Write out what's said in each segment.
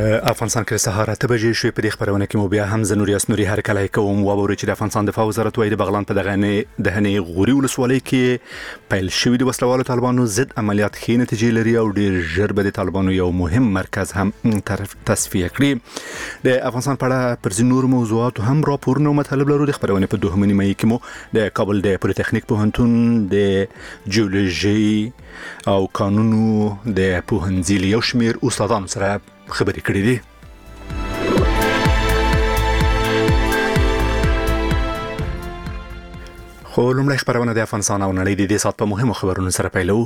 افغانستان کې سهار 8 بجې شوې. په دې خبرونه کې مو بیا هم زنوریاس نوري هر کله کوم ووري چې د افغانستان دفاع وزارت وايي د بغلان په دغه نه غوري ولسوالۍ کې پیل شوې د وسلوالو طالبانو ضد عملیات ښې نتیجې لري او ډېر ژر به د طالبانو یو مهم مرکز هم تصفیه کړي. د افغانستان په اړه پر ځینو نور موضوعاتو هم راپورونه او مطالب لرو. د خبرونه په 2 مې کې مو د کابل د پولیټیکنیک پوهنتون د جیولوژي او قانونو د پوهنځي یو شمېر استادانو سره خبرې کړې دي. خو لومړی خبرونه د افغانستان او نړۍ د دې سات په مهمو خبرونو سره پیلو.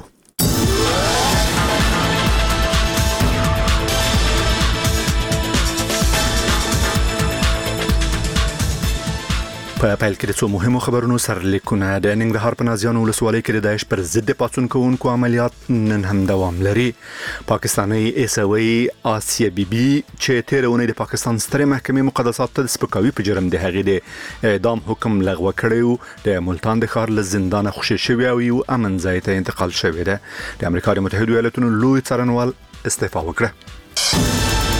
په پیل کې د څو مهمو خبرونو سرلیکونه. د ننګرهار په نازیانو ولسوالۍ کې د داعش پر ضد پاڅون کوونکو عملیات نن هم دوام لري. پاکستاني ایسوي آسیا بیبي چې تیر اونۍ د پاکستان سترې محکمې مقدسات ته د سپکاوي په جرم د هغې د اعدام حکم لغوه کړی د ملتان د ښار له زندانه خوشي شوی او یو امن ځای ته انتقال شوی ده. د امریکا د متحده ایالاتونو لوی څارنوال استعفا وکړه.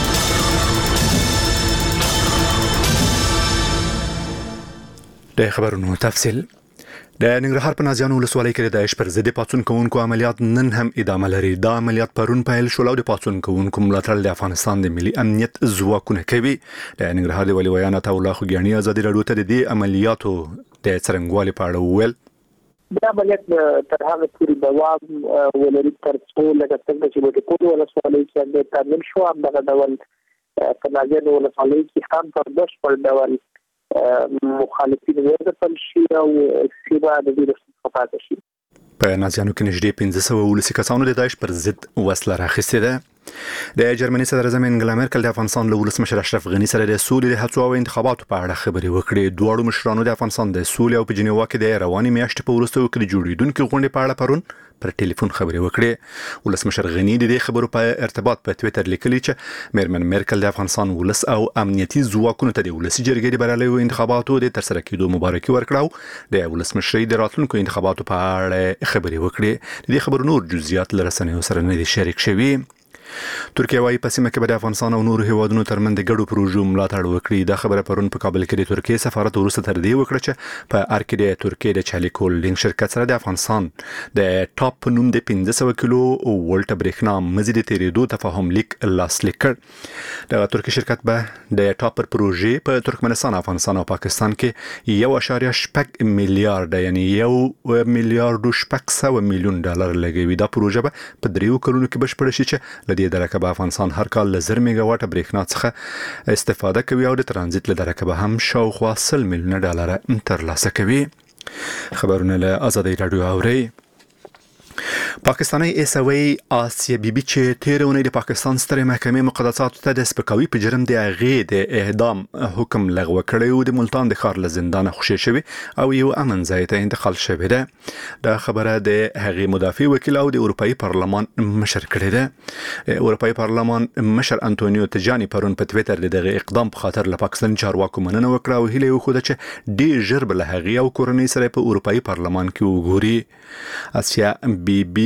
د خبرونو تفصیل. د ننګرهار په نازیانو ولسوالۍ کې د داعش پر ضد پاڅون کوونکو عملیات نن هم ادامه لري. دا عملیات پرون پیل شول او د پاڅون کوونکو ملاتړ د افغانستان د ملي امنیت ځواکونه کوي. د ننګرهار د ولي ویان عطا الله خوګیاني ازادي راډیو ته د دې عملیاتو د څرنګوالي په اړه وویل. دا عملیات تر هغه پورې دوام ولري تر څو لکه څنګه چې د ټول ولسوالۍ کې د تامین شو همدغه ډول په نازیانو ولسوالۍ کې هم په بشپړ ډول مخالفین وځپل شي او سیمه د دې څخه پاتې شي. په نازیانو کې نږدې 1500 کسانو د داعش پر ضد وسله راخیستې ده. د جرمني صدر اعظم انګلا مېرکل د افغانستان له ولسمشر اشرف غني سره د سولې د هڅو او انتخاباتو په اړه خبرې وکړې. دواړو مشرانو د افغانستان د سولې او په جنیوا کې د رواني میاشتې په وروستیو کې د جوړیدونکو غونډې په اړه پرون پر ټلیفون خبرې وکړې. ولسمشر غني د دې خبرو په ارتباط په ټوئیټر لیکلي چې میرمن مېرکل د افغانستان ولس او امنیتي ځواکونو ته د ولسي جرګې د بریالیو انتخاباتو د ترسره کېدو مبارکي ورکړه. د ولسمشرۍ د راتلونکو انتخاباتو په اړه خبرې وکړې. د دې خبرو نور جزئیات له رسنیو سره نه دي شریک شوي. ترکیه وايي په سیمه کې د افغانستان او نورو هیوادونو ترمنځ د ګډو پروژو ملاتړ وکړي. دا خبره پرون په کابل کې د ترکیه سفارت وروسته تر دې وکړه چې په ار کې د ترکیه د چالیک هولډینګ شرکت سره د افغانستان د ټاپ په نوم د 1500 کیلو ولټ برېښنا مزید تیرېدو تفاهم لیک لاسلیک کړ. د ترکیه شرکت به د ټاپ پر پروژې په ترکمنستان، افغانستان او پاکستان کې 1.8 میلیارډ یعنی 1 میلیارډ 800 میلیون ډالر لګوي. دا پروژه به په 3 کلونو کې بشپړ شي چې د درکه افغانستان هر کال له 1000 میگا واټ برېښنا څخه استفاده کوي او د ترانزیت له درکه هم شاوخوا 100 میلیون ډالر ترلاسه کوي. خبرونه له آزادي رادیو اوري. پاکستاني ایسوي آسیا بیبي چې تیر اونۍ د پاکستان سترې محکمې مقدسات ته د سپکاوي په جرم د هغې د اعدام حکم لغوه کړی او د ملتان د ښار له زندانه خوشي شوی او یو امن ځای ته انتقال شوی ده. دا خبره د هغې مدافع وکیل او د اروپאי پارلمان مشر کړی ده. اروپאי پارلمان مشر انټونیو تجانی پرون په ټوئیټر دغه اقدام په خاطر له پاکستان چارواکو مننه وکړه او هیله وکړه چې ډېر ژر به له هغې او کورنۍ سره په اروپאי پارلمان کې وګوري. آسیا بیبي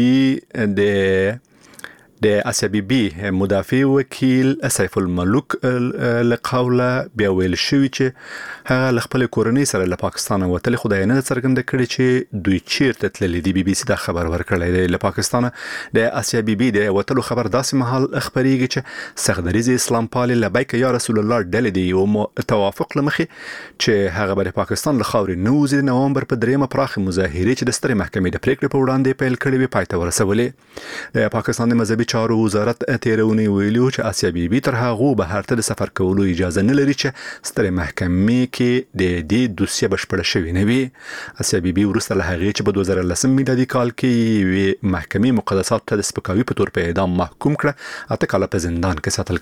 د آسیا بیبي مدافع وکیل سیف الملوک لقوله بیا ویل شوی چې هغه خپل کورنۍ سره له پاکستان وتل خدای نه څرګنده کړي چې دوی چیرته تللی دی. بي بي سي دا خبر ورکړی دی. له پاکستان د آسیا بیبي د وتلو خبر داسې مهال خبرېږي چې سخدریز اسلام پال لبیک یا رسول الله ډلې دی او توافق لمخي چې هغه به پاکستان له خاورې نه وځي. د نوامبر په 3 پراخ مظاهره چې د سترې محکمې د پریکړې په وړاندې پیل کړې وي پای ته ورسولې. د پاکستان د مذهبي چارو وزارت تیرونی ویلو چې آسیا بیبي تر هغه بهر ته د سفر کولو اجازه نه لري چې سترې محکمې کې د دې دوسیه بشپړه شوې نه وي. آسیا بیبي وروسته له هغې چې په 2010 میلادي کال کې محکمې مقدسات ته د سپکاوي په تور په اعدام محکوم کړه 8 کاله په زندان کې ساتل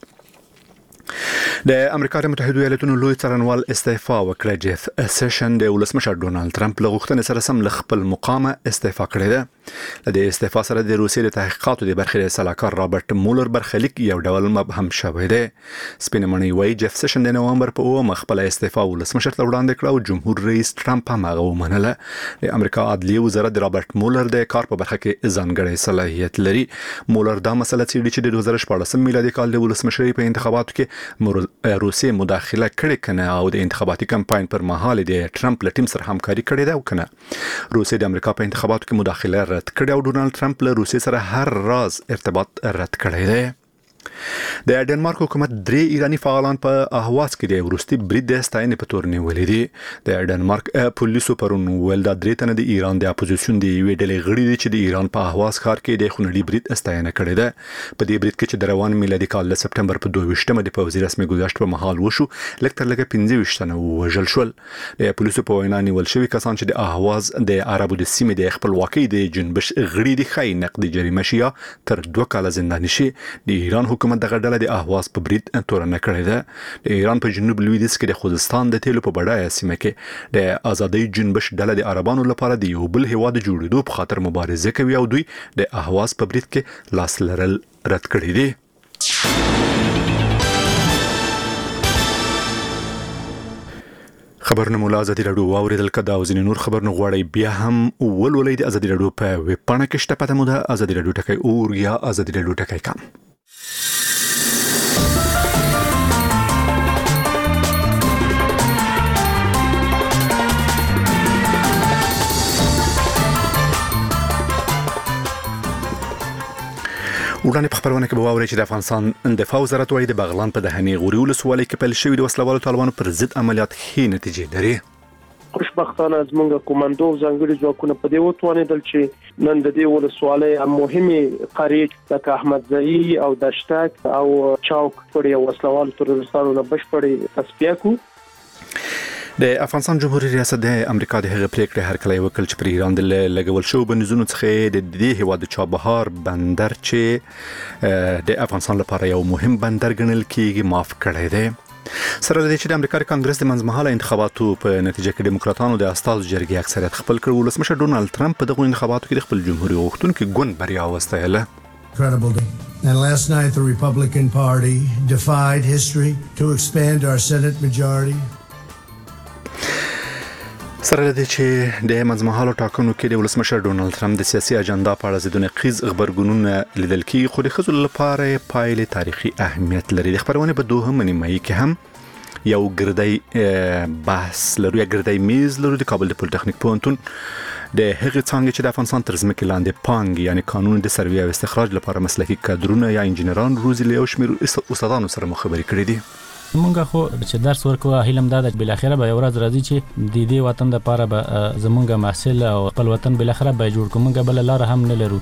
کېده. د امریکا د متحده ایالاتونو لوی څارنوال استعفا وکړه. جیف سیشن د ولسمشر ډونالد ټرمپ له غوښتنې سره سم له خپل مقامه استعفا کړې ده. د استعفا سره د روسیې د تحقیقاتو د برخې سلاکار رابرټ مولر برخلیک یو ډول مبهم شوی دی. سپینمنۍ وایي جف سیشن د نوامبر په 9 خپل استعفا ولسمشر ته وړاندې کړه او جمهور رئیس ټرمپ هم هغه ومنله. د امریکا عدلیه وزارت د رابرټ مولر د کار په برخه کې ځانګړی صلاحیت لري. مولر دا مسله څېړي چې د 2014 میلادي کال د ولسمشرۍ په انتخاباتو کې روسیې مداخله کړې کنه او د انتخاباتي کمپاین پر مهال د ټرمپ له ټیم سره همکاري کړې ده او کنه. روسیې د امریکا په انتخاباتو کې مداخله رد کړې او ډونالد ټرمپ له روسیې سره هر راز ارتباط رد کړی دی. د ډنمارک حکومت 3 ایرانی فعالان په اهواز کې د وروستي برید د ستاینې په تور نیولې دي. د ډنمارک پولیسو پرون ویل دا 3 تنه د ایران د اپوزیشن دی یوې ډلې غړي دي چې د ایران په اهواز ښار کې د خونړي برید ستاینه کړې ده. په دې برید کې چې د روان میلادي کال له سپټمبر په 22مه د پوځي رسمي گذشت په محل وشو لکه تر لږه 25 تنه وژل شول. د پولیسو په وینا نیول شوی کسان چې د اهواز د عربو د سیمې د خپلواکۍ د جنبش غړي دي خای نقدي جریمه شي تر 2 کال زنداني شي. د ایران حکومت دغه ډله د اهواز په برید تورنه کړې ده. د ایران په جنوب لویدیځ کې د خوزستان د تیلو په بډایه سیمه کې د ازادۍ جنبش ډله د عربانو لپاره د یو بل هیواد جوړېدو په خاطر مبارزه کوي او دوی د اهواز په برید کې لاس لرل رد کړی دي. خبرونه مولا ازادي راډیو واوریدل کدا او ځینې نور خبرونه غواړي بیا هم ولولئ د ازادي راډیو په ویب پاڼه کې شته پته مو ده ازادي راډیو ټکی اور یا ازادي راډیو ټکی کام. وړاندې په خبرونه کې به واورئ چې د افغانستان دفاع وزارت وايي د بغلان په دهنې غوري ولسوالۍ کې پیل شوي د وسلوالو طالبانو پر ضد عملیات ښې نتیجې لري. خوشبختانه زمونږ کوماندو ځانګړي ځواکونه په دې وتوانېدل چې نن د دې ولسوالۍ مهمه قریه لکه احمدزئی او دشتک او چوک پر وسلوالو ترورستانو نه بشپړې تصفیه کړو. د افغانستان جمهوریت ریاست د امریکا د هغه پریکړې هرکلی وکړ چې پر ایران د لګول شو بندیزونو څخه د دې هیواد چابهار بندر چې د افغانستان لپاره یو مهم بندر ګڼل کیږي معاف کړی دی. سره د چې د امریکا کانګرس د منځمهاله انتخاباتو په نتیجه کې دیموکراتانو د استازو جرګې اکثریت خپل کړ. ولسمشر ډونالد ټرمپ په دغه انتخاباتو کې د خپل جمهوریت غوښتونکو ګوند بریا وستایله. And last night the Republican Party defied history to expand our Senate majority. سره د چې د منځمهاله ټاکنو کې د ولسمشر ډونالد ټرمپ د سیاسي اجنډا په اړه ځینې نقیض خبرګونونه لیدل کېږي خو د ښځو لپاره پایلې تاریخي اهمیت لري. د خبرونه په 2 نیمایي کې هم یو ګردی بحث لرو یا ګردی میز لرو د کابل د پولیټیکنیک پوهنتون د هغې څانګې چې د افغانستان تر ځمکې لاندې پانګې یعنی قانون د سروې او استخراج لپاره مسلکي کادرونه یا انجینران روزي له یو شمېر استادانو سره مخابرې کړې دي. مونږه خو چې درس ورکوه هیلم دا د بل اخره به یو ورځ راځي چې د دې وطن د لپاره به زمونږه محصول او خپل وطن بل اخره به جوړ کوم. مونږه بل لار هم نه لرو.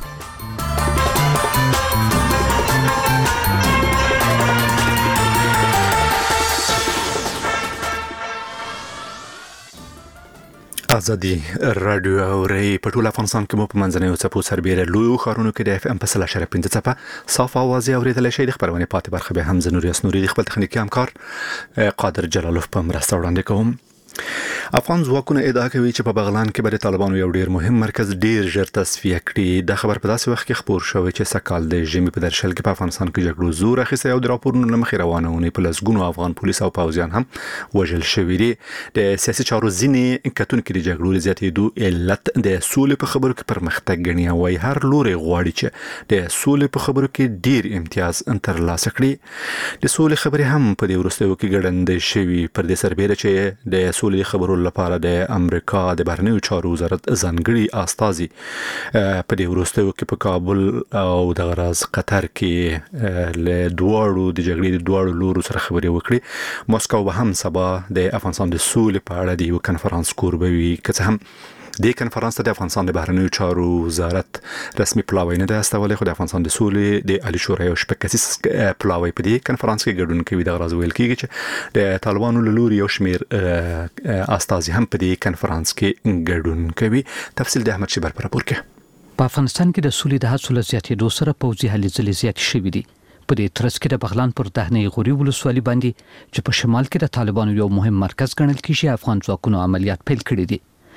ازادي رادیو اوري په ټول افغانستان کې مو په منځنوي څپو سربېره لوی خارونو کې د اف ام په 0.5 څپه صاف आवाज اوریدل شي. د خبرونه پاتې برخه به هم زنوري اسنوري د خپل تخنیکی همکار قادر جلالوف په مرسته وړاندې کوم. افغان ځواکونه ادعا کوي چې په بغلان کې به د طالبانو یو ډیر مهم مرکز ډیر ژر تصفیه کړي. د خبر په داسې وخت کې خبر شوی چې سکهال د ژمي په درشل کې په افغانستان کې جګړو زور اخیستی او د راپورونو له مخې روانونه په لسګونو افغان پولیس او پوځیان هم وژل شوي دي. د سیاسي چارو ځینې کتونکي د جګړو زیاتېدو علت د سولې په خبرو کې پرمختګ ګڼي او وايي هر لوري غواړي چې د سولې په خبرو کې ډیر امتیاز ترلاسه کړي. د سولې خبرې هم په دې وروستیو کې ګړندې شوي پر دې سربېره چې د سولې خبرو لپاره د امریکا د بهرنیو چارو وزارت ځانګړي استازي په دې وروستیو کې په کابل او د غراز قطر کې له دواړو د جګړې د دواړو لورو سره خبرې وکړي. مسکو به هم سبا د افغانستان د سولې په اړه د یو کنفرانس کوربوي که څه هم د کنفرانس ته د افغانستان د بهرنیو چارو وزارت رسمي پلاوی نه ده استولې خو د افغانستان د سولې د عالی شورا یو شپږ پلاوی په دې کنفرانس کې ګډون کوي. د غراز ویل کېږي چې د طالبانو له لوري یو شمېر استازي هم په دې کنفرانس کې ګډون کوي. تفصیل د احمد شبر پر راپور کې. په افغانستان کې د سولې د هڅو زیاتېدو سره پوځي هلې ځلې زیات شوې دي. په دې ترڅ کې د بغلان پر دهنې غوري ولسوالۍ باندې چې په شمال کې د طالبانو یو مهم مرکز ګڼل کېږي افغان ځواکونو عملیات پیل کړي دي.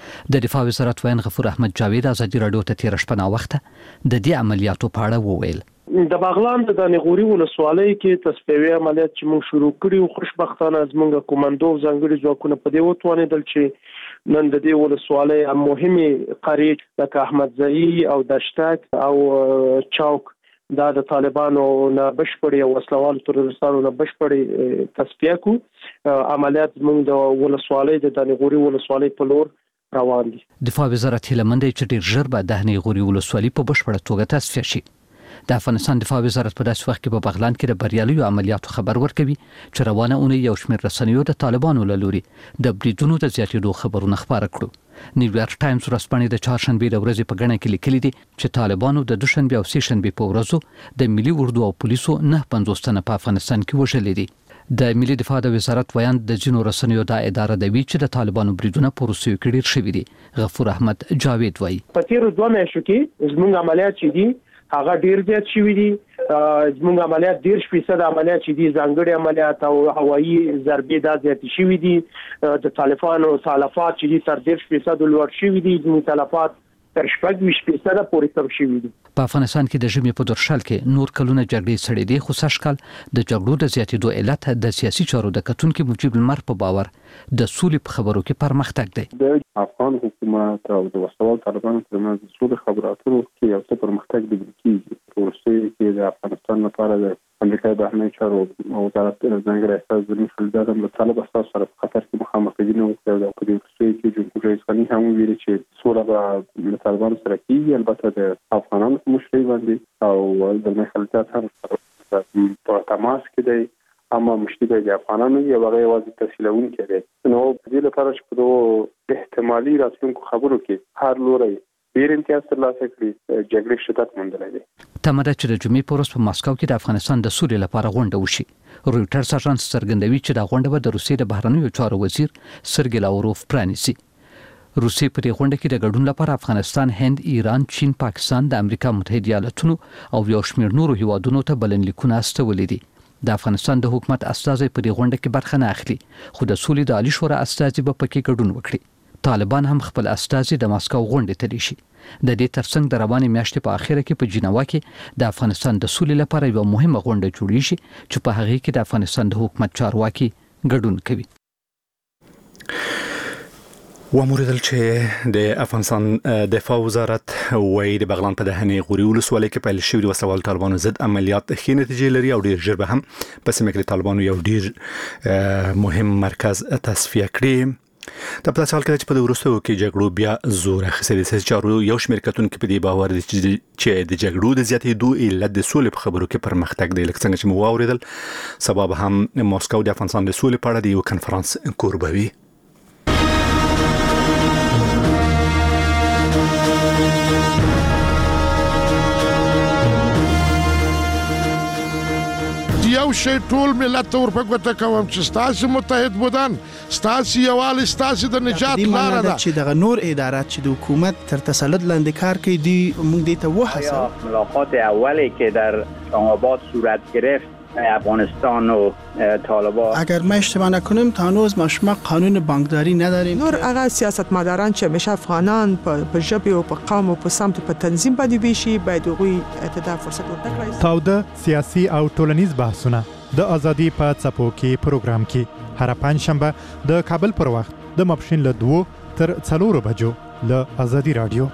د دفاع وزارت وزیر غفور احمد جاوید ازادي رادیو ته تیر شپه نا وخت د دې عملیاتو په اړه وویل. د بغلان د دانغوري ولسوالۍ کې تصفیوي عملیات چې موږ شروع کړی خوشبختانه زموږ کوماندو ځانګړي ځواکونه په دې وتوانېدل چې نن د دې ولسوالۍ مهمه قريه لکه احمد زئی او دشتک او چوک دا د طالبانو نه بشپړي او وسلوال ترورستانو نه بشپړي تصفیه کو عملیات موږ د ولسوالۍ د دانغوري ولسوالۍ په لور روان دي. دفاع وزارت هیلمند چې ډیر ژر به د دانغوري ولسوالۍ په بشپړه توګه تصفیه شي. د افغانستان دفاع وزارت په داسې وخت کې په بغلان کې د بریالیو عملیاتو خبر ورکوي چې روانه اونۍ یو شمېر رسنیو د طالبانو له لوري د بریدونو د زیاتېدو خبرونه خپاره کړو. نیویارک ټایمز ورځپاڼې د چهارشنبې د ورځې په غڼه کې لیکلي دي چې طالبانو د دوشنبه او سه شنبه په ورځو د ملي اردو او پولیسو 950 تنه په افغانستان کې وژلي دي. د ملي دفاع د وزارت ویان د جنو رسنیو د اداره د وی چې د طالبانو بریدونه په روسیو کې ډیر شوي دي. غفور احمد جاوید وایي په تیر 2 میاشتو کې زموږ عملیات چې دي هغه ډیر زیات شوي دي. زموږ عملیات 10% عملیات چې دي ځانګړي عملیات او هوایي ضربې دا زیات شوي دي. د طالبانو تلفات چې دي تر 10% لوړ شوي دي. زموږ تلفات تر 20% پورې کم شوي دي. په افغانستان کې د ژمي په درشل کې نور کلونه جګړې سړې دي خو سږکال د جګړو د زیاتېدو علت د سیاسي چارو د کتونکو مجيب المر په باور د سولې په خبرو کې پرمختګ دی. د افغان حکومت او د وسوال طالبانو ترمنځ د سولې خبرو کې یو څه پرمختګ دی کیږي. ورسته کې د افغانستان لپاره د امریکا بهرنی چارو وزارت ځانګړی استازی زموږ فلدادم له طالب اساس سره په خطر کې مخامخ دي نو د اپوزیسیون کې جمهور رئیس غنی هم ویلي چې سوله به له طالبانو سره کیږي. البته د افغانانو په مشرۍ باندې او د مخالفت هم په تماس کې دی اما مشکل د افغانانو یو هغه واځي تفصیلون کړي نو په دې لپاره چې په دوه احتمالي راتلونکو خبرو کې هر لوري ډیر امتیاز ترلاسه کړي جګړې شدت موندلی دی. تمه ده چې د جمعې په ورځ په ماسکو کې د افغانستان د سولې لپاره غونډه وشي. رويټرز اژانس څرګندوي چې د غونډه به د روسیې د بهرنیو چارو وزیر سرګی لاوروف پرانیسي. روسیې په دې غونډه کې د ګډون لپاره افغانستان، هند، ایران، چین، پاکستان، د امریکا متحده ایالاتونو او یو شمېر نورو هیوادونو ته بلنلیکونه استولي دي. د افغانستان د حکومت استازي په دې غونډه کې برخه نه اخلي خو د سولې د عالی شورا استازي به پکې ګډون وکړي. طالبان هم خپل استازي د ماسکو غونډې ته لیشي. د دې ترڅنګ د روانې میاشتې په اخیره کې په جنیوا کې د افغانستان د سولې لپاره یو مهمه غونډه جوړیږي چې په هغه کې د افغانستان د حکومت چارواکي ګډون کوي. وموردل چې د افغانستان دفاع وزارت وایي د بغلان په دهنې غوري ولسوالۍ کې پیل شوی د وسوال طالبانو ضد عملیات ښې نتیجې لري او ډیر ژر به هم په سیمه کې طالبانو یو ډیر مهم مرکز تصفیه کړي. د په حال کې چې په وروستیو کې جګړو بیا زور اخیستی د سیاسي چارو یو شمېر کتونکو په دې باور دي چې د جګړو د زیاتېدو علت د سولې په خبرو کې پرمختګ دی. لکه څنګه چې مو واوریدل سبب هم ماسکو د افغانستان د سولې په اړه د یو کنفرانس کوربوي. یو شی ټول ملت ته ورپکوته کوم چې ستاسو متحد بودن ستاسو یوالي ستاسو د نجات لاره ده چې دغه نور ادارات چې د حکومت تر تسلط لاندې کار کوي دی موږ دې ته وحسه. ملاقات اولی که در اسلام‌آباد صورت گرفت افغانستان و طالبان اگر ما اشتباه نکنیم تا هنوز ما قانون بانکداری نداریم. نور هغه سیاستمداران چې همیشه افغانان په ژبه او په قوم او په سمت په تنظیم باندې ویشي باید غوي اعتدال فرصت ورکړي. تاوده سیاسي او ټولنیز بحثونه د ازادي په څپو کې پروګرام کې هر پنځشنبه د کابل پر وخت د ماپښین له 2 تر 4 بجو له ازادي رادیو.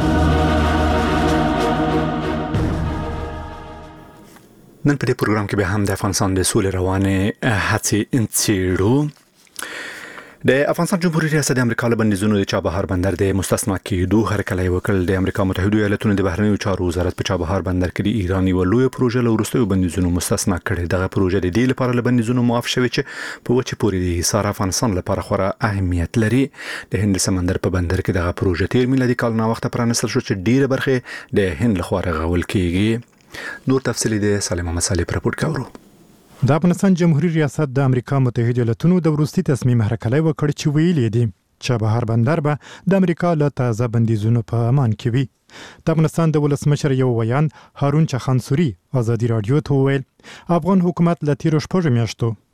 نن په دې پروګرام کې به هم د افغانستان د سولې روانه هڅې انڅېړو. د افغانستان جمهوریت ریاست د امریکا له بندیزونو د چابهار بندر د مستثنا کېدو هرکلی وکړ. د امریکا متحده ایالاتونو د بهرنیو چارو وزارت په چابهار بندر کې د ایران یو لوی پروژه له وروستیو بندیزونو مستثنا کړې. دغه پروژه د دې لپاره له بندیزونو معاف شوې چې په وچه پورې د حصار افغانستان لپاره خورا اهمیت لري. د هند سمندر په بندر کې دغه پروژه تیر میلادي کال نه وخت پرانستل شو چې ډیره برخه د هند لخوا رغول کیږي. نور تفصیلی د سالم مسالې پر راپور کاورو. د افغانستان جمهوریت ریاست د امریکا متحده ایالاتونو د وروستي تصمیم هرکلی وکړ چې ویلي دي چې بهر بندر به د امریکا له تازه بندیزونو په امان کې وي. د افغانستان د ولسمشر یو ویان هارون چخانسوري ازادي رادیو ته وویل افغان حکومت له تیرو 6 میاشتو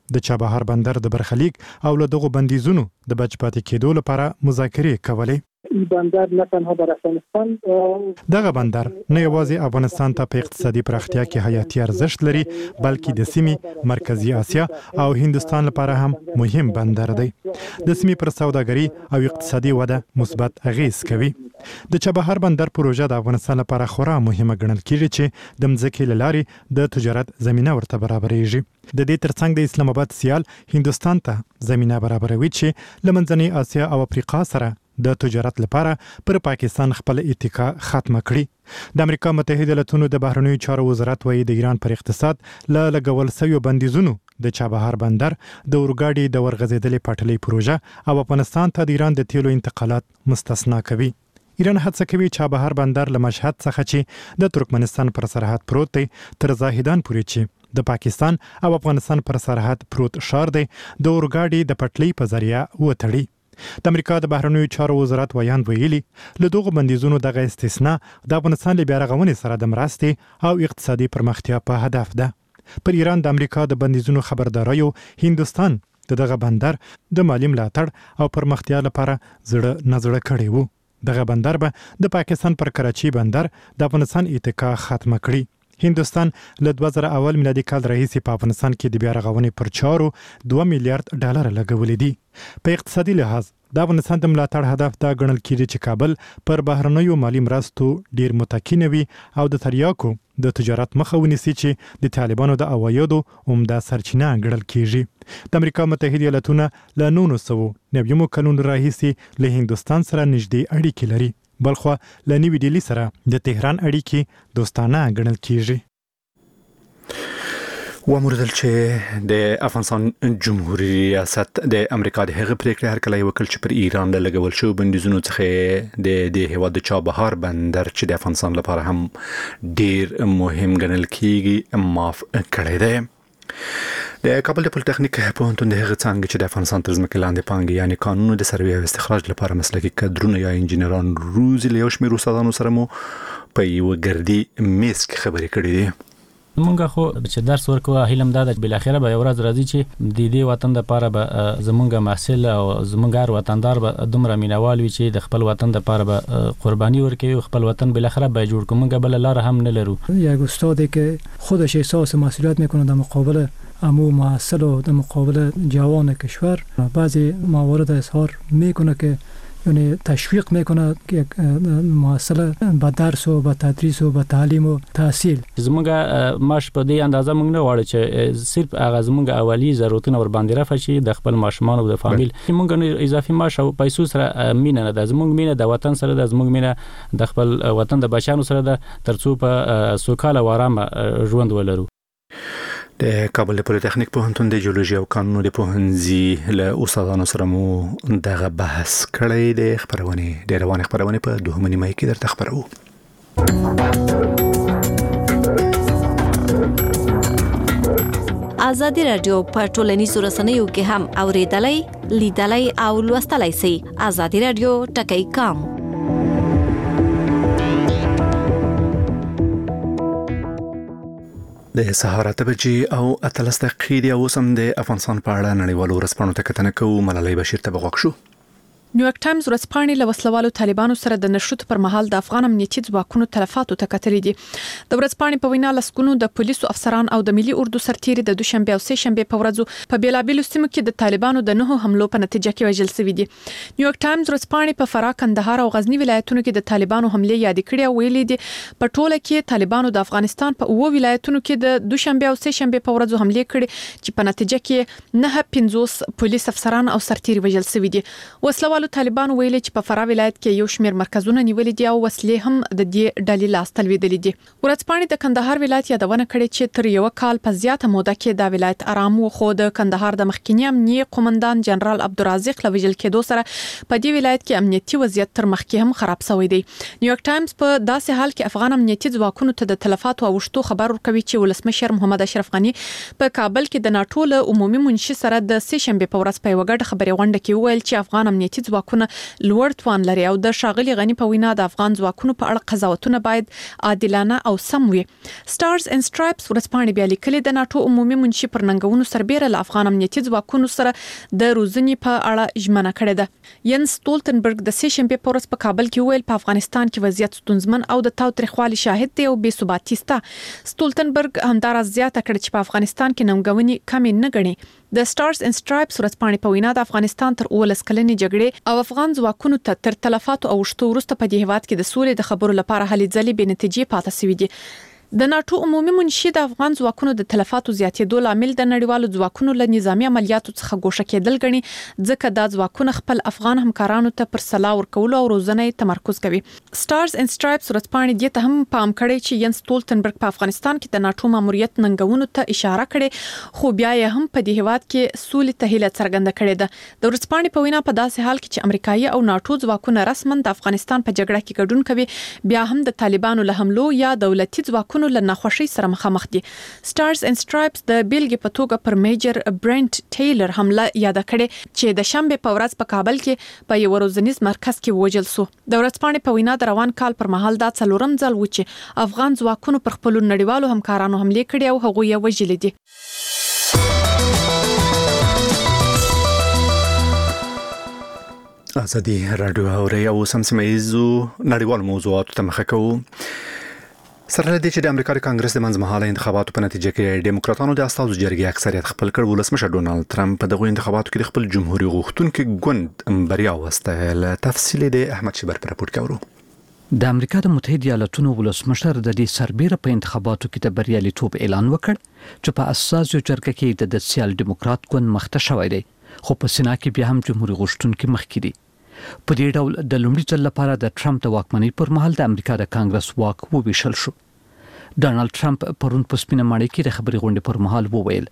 د چابهار بندر د برخلیک او له دغو بندیزونو د بچ پاتې کېدو لپاره مذاکرې کولې. این بندر نه تنها در افغانستان دغه بندر نه یوازې افغانستان ته په اقتصادي پراختیا کې حیاتي ارزښت لري بلکې د سیمې مرکزی اسیا او هندستان لپاره هم مهم بندر دی. د سیمې پر سوداګري او اقتصادي وده مثبت اغیز کوي. د چابهار بندر پروژه د افغانستان لپاره خورا مهمه ګڼل کیږي چې د مځکې له لارې د تجارت زمینه ورته برابرېږي. د دې ترڅنګ د اسلام آباد سیال هندستان ته زمینه برابروي چې له منځنۍ اسیا او افریقا سره د تجارت لپاره پر پاکستان خپل اتکا ختم کړي. د امریکا متحده ایالاتونو د بهرنیو چارو وزارت وايي د ایران پر اقتصاد له لګول شویو بندیزونو د چابهار بندر د اورګاډي د ورغځېدلې پټلۍ پروژه او افغانستان ته د ایران د تیلو انتقالات مستثنا کوي. ایران هڅه کوي چابهار بندر له مشهد څخه چې د ترکمنستان پر سرحد پروت دی تر زاهدان پورې چې د پاکستان او افغانستان پر سرحد پروت ښار دی د اورګاډي د پټلۍ په ذریعہ وتړي. د امریکا د بهرنیو چارو وزارت ویان ویلي له دغو بندیزونو دغه استثناء د افغانستان له بیا رغونې سره د مرستې او اقتصادي پرمختیا په هدف ده. پر ایران د امریکا د بندیزونو خبرداریو هندستان دغه بندر د مالی ملاتړ او پرمختیا لپاره زړه نظر کړی وو. دغه بندر به د پاکستان پر کراچي بندر د افغانستان اتکا ختم کړي. هندستان له 2001 میلادي کال راهیسې په افغانستان کې د بیا رغونې پر چارو $2 میلیارډ لګولې دي. په اقتصادي لحاظ د افغانستان د ملاتړ هدف دا ګڼل کېږي چې کابل پر بهرنیو مالی مرستو ډیر متکی نه وي او د تریاکو د تجارت مخه ونیسي چې د طالبانو د عوایدو عمده سرچینه ګڼل کېږي. د امریکا متحده ایالاتونه له 1990 کلونو راهیسې له هندستان سره نږدې اړیکې لري. بلخو له نیوی ډیلی سره د تهران اړیکې دوستانه ګڼل کیږي. وموردل چې د افغانستان جمهوریت ریاست د امریکا د هغه پریکړه هرکلی وکړ چې پر ایران له لګول شو بندیزونو څخه د هیواد د چابهار بندر چې د افغانستان لپاره هم ډیر مهم ګڼل کیږي معاف کړی دی. د کابل د پولیټیکنیک پوهنتون د هغه څنګه چې د افغانستان تر ځمکې لاندې پانګې یعنی قانون د سروې او استخراج لپاره مسلکي کادرونه یا انجینران روزي له یو شمېر استادانو سره مو په یو ګردي میز کې خبرې کړې دي. مونږه خو چې درس ورکوه هیلم دا د بل اخره به یو ورځ راځي چې د دې وطن لپاره به زمونږه محصل او زمونږ وطندار به دومره مینوال وي چې د خپل وطن لپاره به قربانی ورکوي خپل وطن بل اخره به جوړ کومږه بل لار هم نه لرو. یک استادی که خودش احساس مسئولیت میکنه در مقابل امو محصل و در مقابل جوان کشور بعضی موارد اظهار میکنه که یعنی تشویق میکنه که محصل به درس و به تدریس و به تعلیم و تحصیل زمونږه ماش په دې اندازه مونږ نه وړو چې صرف هغه زمونږ اولی ضرورتونه ور باندې رافه شي د خپل ماشومان او د فامیل مونږ نه اضافي ماش او پیسو سره مینه نه د زمونږ مینه د وطن سره د زمونږ مینه د خپل وطن د بچانو سره د ترڅو په سوکاله و آرام ژوند ولرو. د کابل پولیټیکنیک پوهنتون د جیولوژي او قانون د پوهنځي له استادانو سره مو دغه بحث کړی د خبرونه د روان خبرونه په 2 نیمه کې درته خبرو. ازادي رادیو په ټولنیزو رسنیو کې هم اوریدلای لیدلای او لوستلای شئ. ازادي رادیو ټکی کام د سهار 8 بجې او 13 دقیقې او سم د افغانستان په اړه نړیوالو ورځپاڼو ته کتنه کوو. ملالۍ بشیر ته بغوښ شو. نیویارک ټایمز ورځپاڼې له وسلوالو طالبانو سره د نشټ پر مهال د افغان امنیتي ځواکونو تلفاتو ته کتلې دي. د ورځپاڼې په وینا لسګونو د پولیسو افسران او د ملي اردو سرتیري د دوشنبه او سه شنبه په ورځو په بیلابیلو سیمو کې د طالبانو د 9 حملو په نتیجه کې وژل شوي دي. نیویارک ټایمز ورځپاڼې په فراه، کندهار او غزنی ولایتونو کې د طالبانو حملې یاد کړې او ویلي دي په ټوله کې طالبانو د افغانستان په 9 ولایتونو کې د دوشنبه او سه شنبه په ورځو حملې کړې چې په نتیجه کې 950 پولیس افسران او سرتیري وژل شوي دي. وسلوالو طالبانو ویلي چې په فراه ولایت کې یو شمېر مرکزونه نیولې دي او وسلې هم د دې ډلې لاس تلویدلې دي. ورځپاڼې د کندهار ولایت یادونه کړې چې تر یو کال په زیاته موده کې دا ولایت آرام و، خو د کندهار د مخکنی امنیتي قومندان جنرال عبدالرزاق لوجل کېدو سره په دې ولایت کې امنیتي وضعیت تر مخکې هم خراب شوی دی. نیویارک ټایمز په داسې حال کې افغان امنیتي ځواکونو ته د تلفاتو او وشتو خبر ورکوي چې ولسمشر محمد اشرف غنی په کابل کې د ناتو له عمومي منشي سره د سه شنبه په ورځ په وګړه خبري غونډه کې ویل چې افغان امنیتي ځواکونه لوړ توان لري او د ښاغلي غنی په وینا د افغان ځواکونو په اړه قضاوتونه باید عادلانه او سم وي. سټارز اینڈ سټرایپس ورځپاڼې بیا لیکلي د ناتو عمومي منشي پر ننګونو سربېره له افغان امنیتي ځواکونو سره د روزنې په اړه ژمنه کړې ده. ینس سټولتنبرګ د سې شنبې په ورځ په کابل کې ویل په افغانستان کې وضعیت ستونزمن او د تاوتریخوالي شاهد دی او بې ثباتي شته. سټولتنبرګ همداراز زیاته کړې چې په افغانستان کې ننګونې کمې نه ګڼي. د سټارز اینڈ سټرایپس ورځپاڼې په وینا د افغانستان تر 19 کلنې جګړې او افغان ځواکونو ته تر تلفاتو او شتو وروسته په دې هیواد کې د سولې د خبرو لپاره هلې ځلې بې نتیجې پاتې شوې دي. د ناتو عمومي منشي د افغان ځواکونو د تلفاتو زیاتېدو لامل د نړیوالو ځواکونو له نظامی عملیاتو څخه ګوښه کېدل ګڼي ځکه دا ځواکونه خپل افغان همکارانو ته پر سلا ورکولو او روزنې تمرکز کوي. سټارز اینڈ سټرایپس ورځپاڼې دې ته هم پام کړی چې ینس سټولتنبرګ په افغانستان کې د ناتو ماموریت ننګونو ته اشاره کړې خو بیا یې هم په دې هیواد کې سولې ته هیله څرګنده کړې ده. د ورځپاڼې په وینا په داسې حال کې چې امریکایي او ناتو ځواکونه رسما د افغانستان په جګړه کې ګډون کوي بیا هم د طالبانو له حملو یا دولتي ځواکونو له ناخوښۍ سره مخامخ دي. سټارز اینڈ سټرایپس د بیلګې په توګه پر میجر برنت ټیلر حمله یاد کړې چې د شنبه په ورځ په کابل کې په یو روزنیز مرکز کې وژل شو. د ورځپاڼې په وینا د روان کال پر مهال دا څلورم ځل و چې افغان ځواکونو پر خپل نړیوالو همکارانو حمله کړې او هغوی یې وژلي دي. ازادي رادیو اوري او سمسمېزو نړیوال موضوعات ته مخه کوو. سره لدې چې د امریکا د کانګرس د منځمهاله انتخاباتو په نتیجه کې دیموکراتانو د استازو جرګې اکثریت خپل کړ. ولسمشر ډونالد ټرمپ په دغه انتخاباتو کې خپل جمهوریت غوښتونکي ګوند بریا وسته. تفصیل د احمد شبر پر راپور کاورو. د امریکا د متحده ایالاتونو ولسمشر د دې سربېره په انتخاباتو کې د بریالیتوب اعلان وکړ چې په اساسي جرګه کې د سوسیال دیموکرات ګوند مخته شوی دی خو په سنا کې بیا هم جمهوریت غوښتونکي مخکې دي. په دې ډول د لومړي ځل لپاره د ټرمپ د واکمنۍ پر مهال د امریکا د کانګرس واک وویشل شو. ډونالد ټرمپ پرون په سپینه ماڼۍ کې د خبري غونډې پر مهال وویل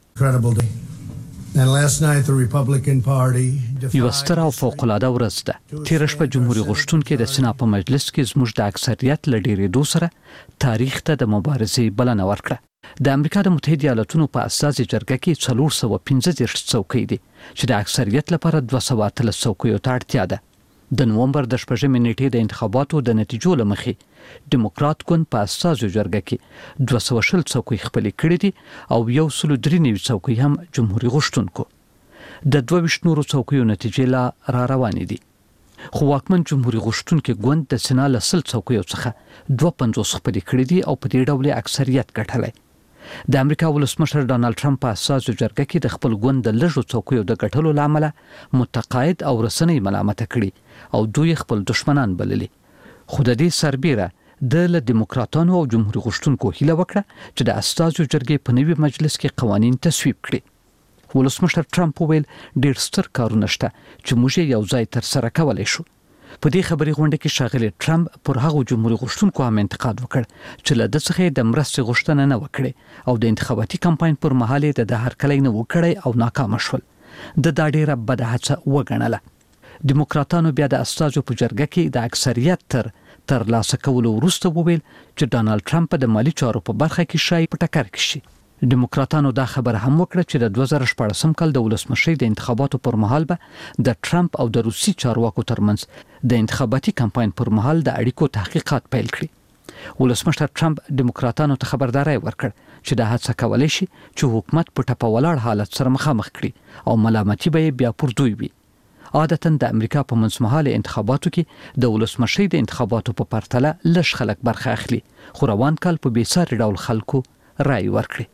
یو ستر او فوق العاده ورځ ده. تیر شپه جمهوریت غوښتونکي د سنا په مجلس کې زموږ د اکثریت لډیرېدو سره تاریخ ته د مبارزې بلنه ورکړه. د امریکا د متحده ایالاتونو په اساسي جرګه کې 415 څوکۍ دي چې د اکثریت لپاره 213 څوکیو ته اړتیا ده. د نومبر د 8 نیټې د انتخاباتو د نتیجو لمخې دیموکرات ګوند په اساسي جرګه کې 200 څوکۍ خپل کړې دي او 193 څوکۍ هم جمهوریت غوښتونکو. د 22 نورو څوکیو نتیجې لا را روانې دي. خو واکمن جمهوریت غوښتونکي ګوند د سنا له 100 څوکیو څخه 52 خپل کړې دي او په دې ډول اکثریت ګټلای. د امریکا ولسمشر ډونالد ټرمپ په اساسي جرګه کې د خپل ګوند د لږو څوکیو د ګټلو لامل متقاعد او رسنۍ ملامت کړي او دوی خپل دشمنان بللي. خو د دې سربېره د دیموکراتانو او جمهوریت غوښتونکو هیله وکړه چې د اساسي جرګې په نوي مجلس کې قوانين تصویب کړي. ولسمشر ټرمپ ویل ډېر ستر کارونه شته چې موږ یو ځای تر سره کولای شو. په دې خبري غونډه کې ښاغلي ټرمپ پر هغو جمهوریت غوښتونکو هم انتقاد وکړ چې له د څخه د مرستې غوښتنه نه وکړي او د انتخاباتي کمپاین پر مهال د هرکلی نه وکړي او ناکام شول. د دا ډیره بد هڅه وګڼله. دیموکراتانو بیا د استازو په جرګه کې د اکثریت تر لاسه کولو وروسته وویل چې ډونالد ټرمپ د مالی چارو په برخه کې شای په ټکر کې شي. دیموکراتانو دا خبر هم وکړه چې د 2014 کال د ولسمشۍ د انتخاباتو پر مهال به د ټرمپ او د روسي چارواکو ترمنځ د انتخاباتي کمپاین پر مهال د اړیکو تحقیقات پیل کړي. ولسمشر ټرمپ دیموکراتانو ته خبرداري ورکړ چې د هڅه کولای شي چې حکومت په ټپه ولاړ حالت سره مخامخ کړي او ملامتي به بیا پر دوی وي. عادتاً د امریکا په منځمهاله انتخاباتو کې د ولسمشۍ د انتخاباتو په پرتله لږ خلک برخه اخلي خو روان کال په بیساري ډول خلکو رائے ورکړي.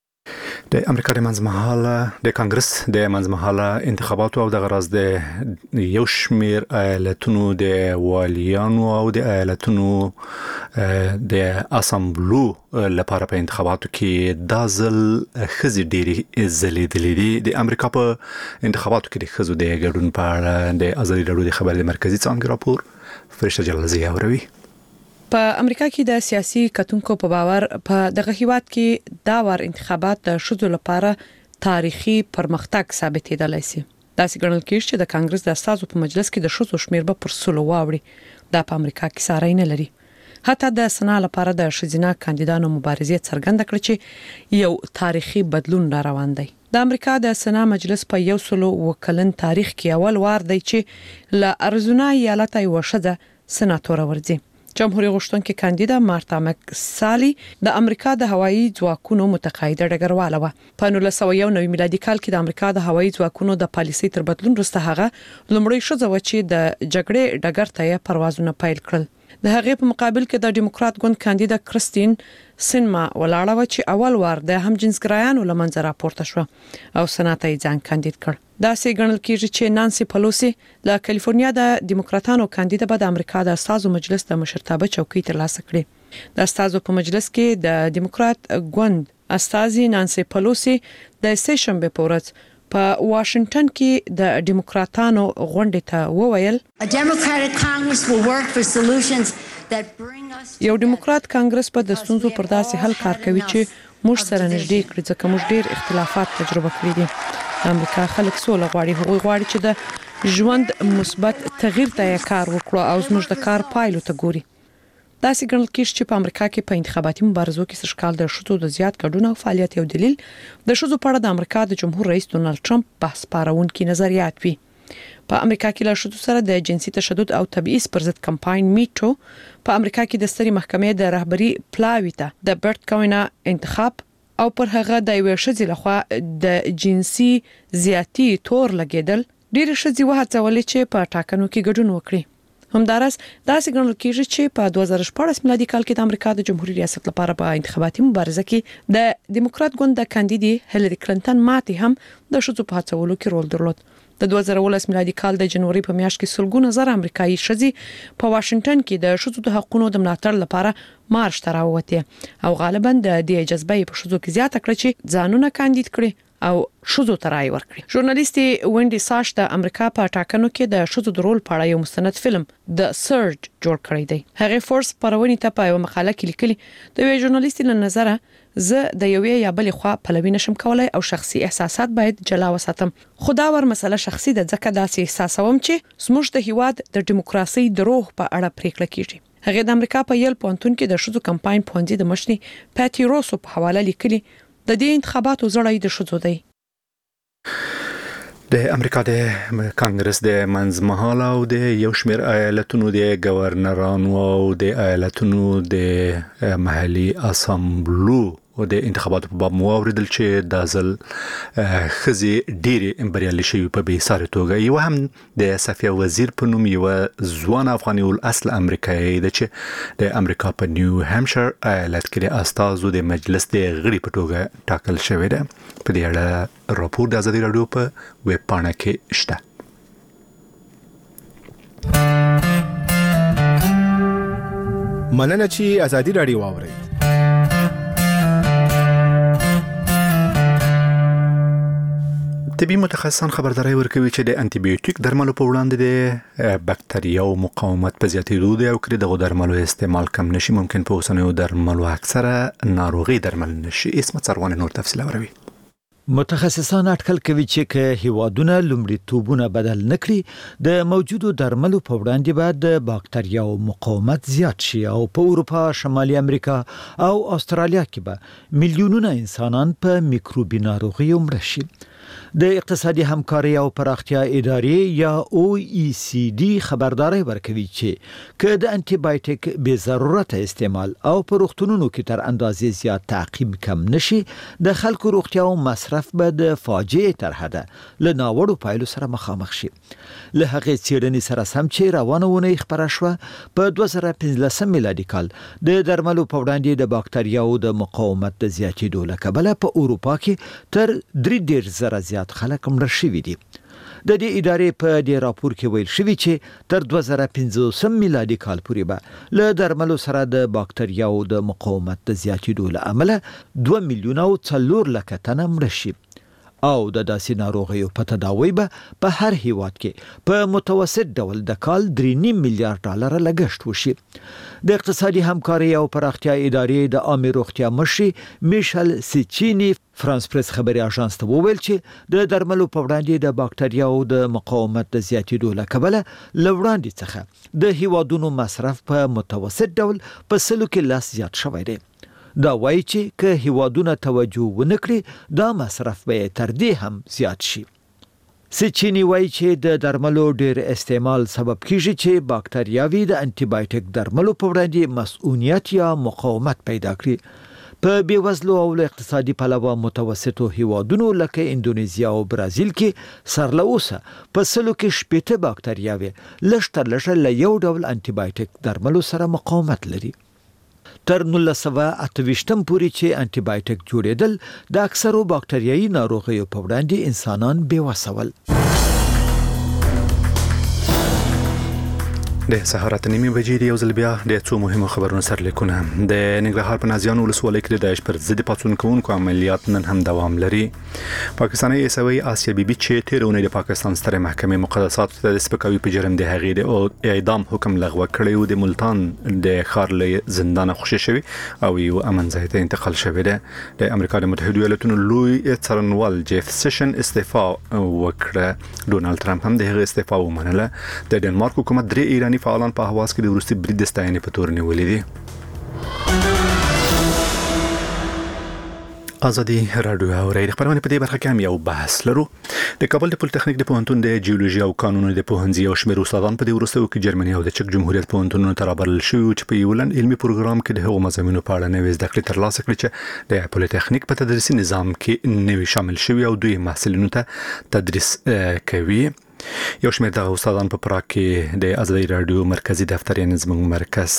د امریکا د منځمهاله د کانګرس د منځمهاله انتخاباتو او د غرض د یو شمیر ایالتونو د والیانو او د ایالتونو د اسامبلو لپاره په انتخاباتو کې د ځل خزي ډيري زلیدلې دي. د امریکا په انتخاباتو کې د خزو د ګډون په اړه د ازادي رادیو د خبري مرکزی څنګه راپور فرشته جلالزی اوروي. په امریکا کې د سیاسي کتونکو په باور په دغه هیواد کې دا ور انتخابات د شذو لپاره تاریخي پرمختګ ثابتېدلای شي. دا څنګه کېږي چې د کانګرس د استازو په مجلس کې د شذو شمیر به پر سلو واوړي. دا په امریکا کې ساري نه لري. حتی د سنا لپاره د شذینا کاندیدانو مبارزې څرګنده کړې چې یو تاریخي بدلون را روان دی. د امریکا د سنا مجلس په 100 کلن تاریخ کې اول وار دی چې ل ارزونا ایالت یو شذ سناتور ورځي. جمهوریت غوښتونکي کاندیدا مارتا مکسالي د امریکا د هوایي ځواکونو متقاعده ډګرواله و. په 1991 میلادي کال کې د امریکا د هوایي ځواکونو د پالیسي تر بدلون وروسته هغه لومړی شذ و چې د جګړې ډګر ته پروازونه پیل کړل. د هغې په مقابل کې د ډیموکرات ګوند کاندیدا کریستین سینما ولاړه و چې اول وار د همجنسګرایانو لمنځه راپورته شو او سنات یې ځان کاندید کړ. دا سي ګڼل کېږي چې نانسي پلوسی له کالیفورنیا د ډیموکراتانو کاندیدا به د امریکا د استازو مجلس د مشرتابه چوکۍ ترلاسه کړي. د استازو په مجلس کې د ډیموکرات ګوند استازي نانسي پلوسی د سیشنبه په ورځ په واشنگټن کې د ډیموکراتانو غونډې ته وویل یو ډیموکرات کانګرس په د ستونزو پر داسې حل کار کوي چې موږ سره نږدې کړي ځکه موږ ډېر اختلافات تجربه کړي دي. امریکا خلک سوله غواړي، هغوی غواړي چې د ژوند مثبت تغییر ته کار وکړي او زموږ د کار پایلو ته ګوري. دا سي ګڼل کېږي چې په امریکا کې په انتخاباتي مبارزو کې سرکال د شذو د زیات ګډون او فعالیت یو دلیل د شذو په اړه د امریکا د جمهور رئیس ډونالد ټرمپ بحث پارونکي نظریات وي. په امریکا کې له شذو سره د جنسي تشدد او تبعیض پر ضد کمپاین میټو په امریکا کې د ستري محکمې د رهبری پلاوی ته د برت کاوینا انتخاب او پر هغه د یو شذې لخوا د جنسي زیاتی تور لګیدل ډېر شذې وهڅولې چې په ټاکنو کې ګډون وکړي. همدارس داسې ګڼل کېږي چې په 2014 میلادي کال کې د امریکا د جمهوریت ریاست لپاره په انتخاباتي مبارزه کې د ډیموکرات ګوند د کاندیدي هیلری کلینټن ماتې هم د شذو په هڅولو کې رول درلود. د 2019 میلادي کال د جنوري په میاشت کې سلګونه زره امریکایي شذې په واشنگټن کې د شذو د حقوقو د ملاتړ لپاره مارش ته راووتې او غالبا د دې جذبې په شذو کې زیاته کړې چې ځانونه کاندید کړي او شذو ته رائے ورکړي. ژورنالیستي وینډي ساش د امریکا په ټاکنو کې د شذو د رول په اړه یو مستند فلم د سرج جوړ کړی دی. هغه فورس پرونی ته په یو مقاله کې لیکلي د یو ژورنالیستي له نظره زه د یوې یا بلې خوا پلوي نشم کولای او شخصي احساسات باید جلا وساتم. خدا ور مسله شخصي د ځکه داسې احساسوم چې زموږ د هیواد د دیموکراسي د روح په اړه پریکړه کیږي. هغه د امریکا په یل پونتون کې د شذو کمپاین پونځي د مشري پاټي روسو په حواله لیکلي د دې انتخاباتو زړی د شذو دی. د امریکا د کانګرس د منځمهاله او د یو شمېر ایالتونو د گورنرانو او د ایالتونو د محلي اسامبلو او د انتخاباتو په باب موریدل چې د ځل خزي ډيري امبريالي شوی په بیساره توګه یو هم د صفیه وزیر په نوم یو ځوان افغاني ول اصل امریکایي د چې د امریکا په نیو هامشیر ایالت کې د استازو د مجلس د غړي په توګه ټاکل شوی دی. په دې اړه راپور د ازادي رادیو په ویب پاڼه کې شته. مننه چې ازادي رادیو واوري. طبي متخصصان خبرداري ورکوي چې د انټي بایوټیک درملو په وړاندې د بکټریاو مقاومت په زیاتېدو دی او کړي دغه درملو استعمال کم نشي ممکن په اوسنیو درملو اکثره ناروغي درمل نشي. اسمه څرونه نور تفصیل اوروي. متخصصان اټکل کوي چې هیوادونه لومړیتوبونه بدل نکړي د موجودو درملو په وړاندې بعد د بکټریاو مقاومت زیات شي او په اروپا، شمالي امریکا او استرالیا کې به میلیونونه انسانان په میکروبي ناروغیو مړه شي. د اقتصادي همکاري او پراختیا ادارې یا OECD خبرداري ورکوي چې که د انټي بایوټیک به ضرورت استعمال او په روغتونونو کې تر اندازې زیات تعقیب کم نشي د خلکو روغتیا او مصرف به د فاجعه تر حده له ناوړو پایلو سره مخامخ شي. له هغې څېړنې سره سم چې روانه ونې خبره شوه په 2015 میلادي کال د درملو په وړاندې د بکټریاو د مقاومت د زیاتېدو له کبله په اروپا کې تر 3,000 زیات خلک مړه شوي دي. د دې ادارې په دې راپور کې ویل شوی چې تر 2015 میلادي کال پورې به له درملو سره د بکټریاو د مقاومت د زیاتېدو له امله 2 میلیونه او 4 لک تنه مړه شي او د داسې ناروغیو په تداوی به په هر هیواد کې په متوسط ډول د کال 3.5 میلیارډ ډالر لګښت وشي. د اقتصادي همکاري او پراختیا ادارې د عامه روغتیا مشر میشل سیچینی فرانس پریس خبري اژانس ته وویل چې د درملو په وړاندې د بکټریاو د مقاومت د زیاتېدو له کبله لوړاندې څخه د هیوادونو مصرف په متوسط ډول په سلو کې لاس زیات شوی دی. دا وایي چې که هیوادونه توجه ونکړي دا مصرف به تر دې هم زیات شي. سچینی وایي چې د درملو ډیر استعمال سبب کیږي چې باکتریاوي د انټي بایوټیک درملو په وړاندې مسئولیت یا مقاومت پیدا کړي. په بیوزلو او اقتصادي پلوه متوسطو هیوادونو لکه اندونیزیا او برازیل کې سرلوسه په سلو کې شپېته باکتریاوي لږ تر لږه له یو ډول انټي بایوټیک درملو سره مقاومت لري. تر 1928 پورې چې انټي بایوټیک جوړېدل د اکثرو باکتریایي ناروغیو په وړاندې انسانان بیوسه ول. د سهار 8:30 بجې دی یو ځل بیا د څو مهمو خبرونو سرلیکونه. د ننګرهار په نازیانو ولسوالۍ کې د داعش پر ضد پاڅون کوونکو عملیات نن هم دوام لري. پاکستاني ایسوي آسیا بیبي چې تیر اونۍ د پاکستان ستره محکمې مقدسات ته د سپکاوي په جرم د هغې د اعدام حکم لغوه کړی و د ملتان د ښار له زندان خوشي شوی او یو امن ځای ته انتقال شوی دی. د امریکا د متحده ایالاتونو لوی څارنوال جيف سیشن استعفا وکړه. ډونالد ټرمپ هم د هغې استعفا ومنله. د ډنمارک حکومت درې ایراني فعالان په حواس کې د وروستي برید د ستاینې په تور نیولې دي. ازادي رادیو او ریډ خبرونه په دې برخه کې هم یو بحث لرو. د کابل د پولیټیکنیک د پوهنتون د جیولوژي او قانونو د پوهنځي او شمېر استادان په دې وروستیو کې جرمني او د چک جمهوریت پوهنتونونو ته رابلل شوي چې په یو لنډ علمي پروګرام کې د هغو مضامینو په اړه نوې زده کړې ترلاسه کړي چې د پولیټیکنیک په تدریسي نظام کې نوې شامل شوي او دوی محصلینو ته تدریس کوي. یو شمېر د استادان په پراګ کې د ازادي رادیو مرکزی دفتر یعنی زموږ مرکز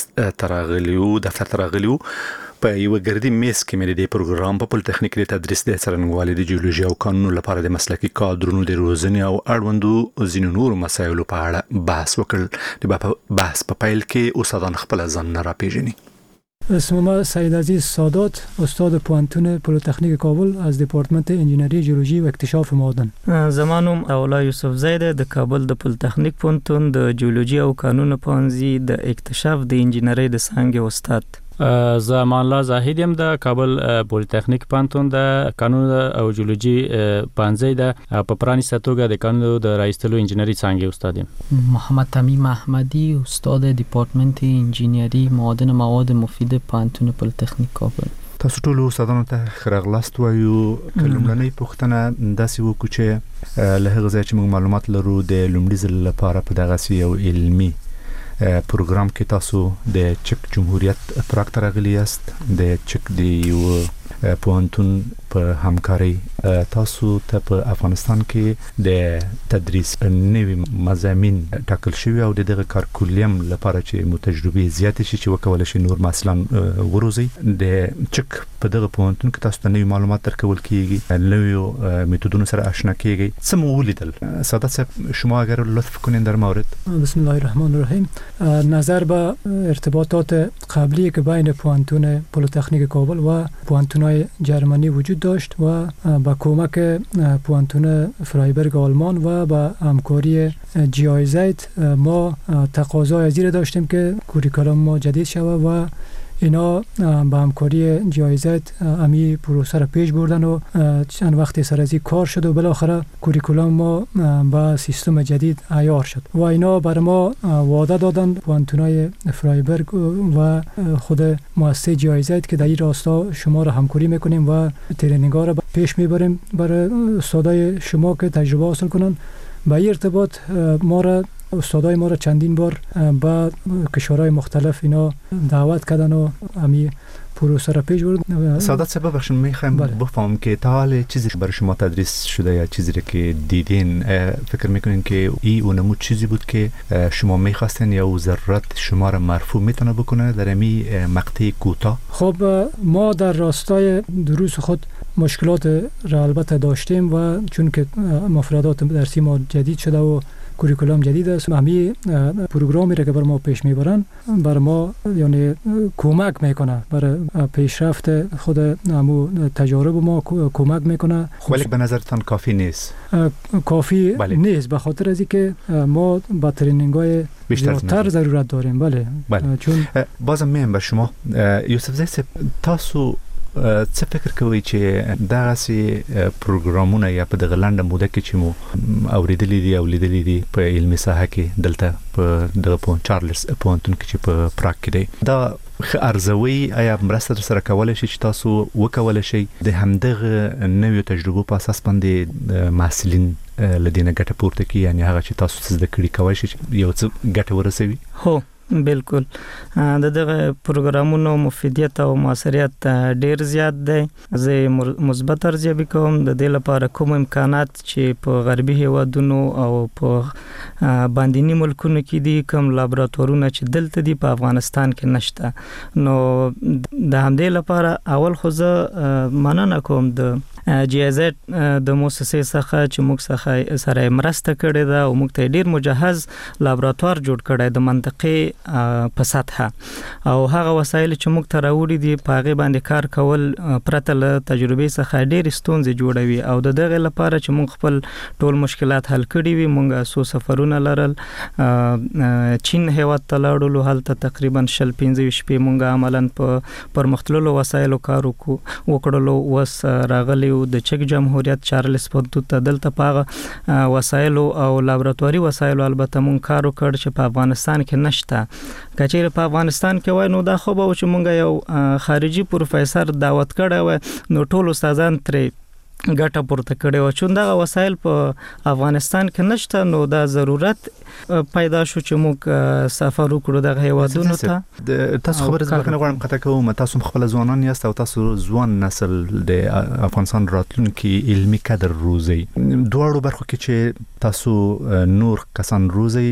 تراغلیو په یو ګردي میز کې مې د پروګرام په پولیټیکنیک د تدریس د څرنګوالي د جیولوژي او قانونو لپاره د مسلکي کادرونو د روزنې او اړوندو ځینو نورو مسایلو په اړه بحث وکړ. د بحث په پیل کې استادان خپل ځان نه راپېژني. اسمم سید عزیز سادات، استاد پوهنتون پلیتکنیک کابل از دپارتمنت انجینری جیولوژی و اکتشاف معادن. زمانم اولا یوسف زید د کابل د پلیتکنیک پوهنتون د جیولوژی او قانون پوهنځي د اکتشاف د انجینری د څانګې استاد. زمان الله زاهد یم د کابل پولیټکنیک پوهنتون د قانون او جیولوژي پوهنځي د په پرانیسته توګه د قانون د رایستلو انجینری څانګې استاد یم. محمد تمیم احمدی، استاد دپارتمنت انجینری معادن مواد مفید پوهنتون پولیټکنیک کابل. تاسو ټول استادانو ته خراغلاست وایو. کلملنۍ پوښتنه داسې وکړو چې له هغه ځای چې موږ معلومات لرو د لومړي ځل لپاره په دغه یو علمي پروګرام کې تاسو د چک جمهوریت پراګ ته راغلي یاست. د چک د یو پوهنتون په همکاري تاسو ته په افغانستان کې د تدریس نوې مضامین ټاکل شوی او د دغه کارکولیم لپاره چې مو تجربه زیات شي چې وکول شي نور محصلان وروزي. د چک په دغه پوهنتون کې تاسو ته نوې معلومات درکول کیږي، نوې میتودونو سره آشنا کیږي. څه مو ولیدل؟ سادات صاحب شما اگر لطف کنین در مورد. بسم الله الرحمن الرحیم. نظر به ارتباطات قبلی که بین پوهنتون پلیتکنیک کابل و پوهنتون‌های جرمنی وجود داشت و با کمک پوهنتون فرایبرگ آلمان و با همکاری GIZ ما تقاضای زیر داشتیم که کوریکولوم ما جدید شود و اینا با همکاری GIZ امی پروسه را پیش بردن و چند وقتی سر از این کار شد و بالاخره کوریکولوم ما با سیستم جدید عیار شد و اینا بر ما وعده دادن پوهنتون‌های فرایبرگ و خود مؤسسه GIZ که در این راستا شما را همکاری میکنیم و ترینینگ‌ها را پیش میبریم برای استادای شما که تجربه حاصل کنن. با این ارتباط ما را استادای ما را چندین بار با کشورهای مختلف اینا دعوت کردن و امی پروسه را پیش برد. سادات صاحب بخشن میخوایم بفهمم که تا حال چیزی برای شما تدریس شده یا چیزی را که دیدین فکر میکنین که این اونمو چیزی بود که شما میخواستین یا ضرورت شما را مرفوع میتونه بکنه در امی مقطع کوتاه؟ خب ما در راستای دروس خود مشکلات را البته داشتیم و چون که مفردات درسی ما جدید شده و کوریکولوم جدید است، همین پروگرامی را که بر ما پیش میبرن بر ما یعنی کمک میکنه برای پیشرفت خود همو تجارب ما کمک میکنه. ولی به نظرتان کافی نیست؟ کافی نیست به خاطر از اینکه ما با ترینینگ‌های بیشتر ضرورت داریم. بله. چون بازم میام به شما یوسف زید تاسو څه فکر کوي چې دغه سي پروګرامونه یا په دغه لنډه موده کې چې مو اوریدلې دي او لیدلې دي په علمي ساحه کې دلته په دغه په چارلز پونتون کې چې په پراګ کې دی دا ارزوي آیا مرسته سره کولای شي چې تاسو وکولای شي د همدغه نوې تجربو په اساس باندې محصلین لدینه ګټه پورته کی یعنی هغه چې تاسو زده کړی کوي چې یو څه ګټه ورسوي؟ هو بالکل دغه پروګرامونو مفیدیت او موثریت ډیر زیات دی. زه مثبت ارزیابي کوم د دې لپاره کوم امکانات چې په غربي هیوادونو او په باندینی ملکونو کې دي کوم لابراتوارونه چې دلته دي په افغانستان کې نشته. نو د همدې لپاره اول خو زه مننه کوم د جی آی زد د مؤسسې څخه چې موږ سره مرسته کړې ده او موږ ته ډیر مجهز لابراتوار جوړ کړی د منطقې په سطحه او هغه وسایل چې موږ ته راوړي دي په هغه باندې کار کول پرته له تجربې څخه ډیر ستونزې جوړوي او د دغه لپاره چې موږ خپل ټول مشکلات حل کړي وي. موږ سو سفرونه لرل چین هیواد ته لاړو، هلته تقریبا 15 شپې موږ عملاً په پرمختللو وسایلو کار وکړلو. وس راغلی د چک جمهوریت چارلز پونتون ته دلته پاغه وسایل او لابراتواري وسایل البته مونږ کار وکړ چې په افغانستان کې نشته. کچېره په افغانستان کې وای نو دا خو به چې مونږ یو خارجي پروفیسور دعوت کړی و نو ټول استادان ترې ګټه پورته کړي او چې دا وسایل په افغانستان کې نشته نو دا ضرورت پیدا شو چې موږ سفر وکړو د هیوادونو ته. تاسو خبره ځکه غواړم قطع کوم، تاسو خپل ځوانان یاست او تاسو ځوان نسل د افغانستان راتلونکي علمي کادر روزي دوړو برخو کې چې تاسو نور کسان روزي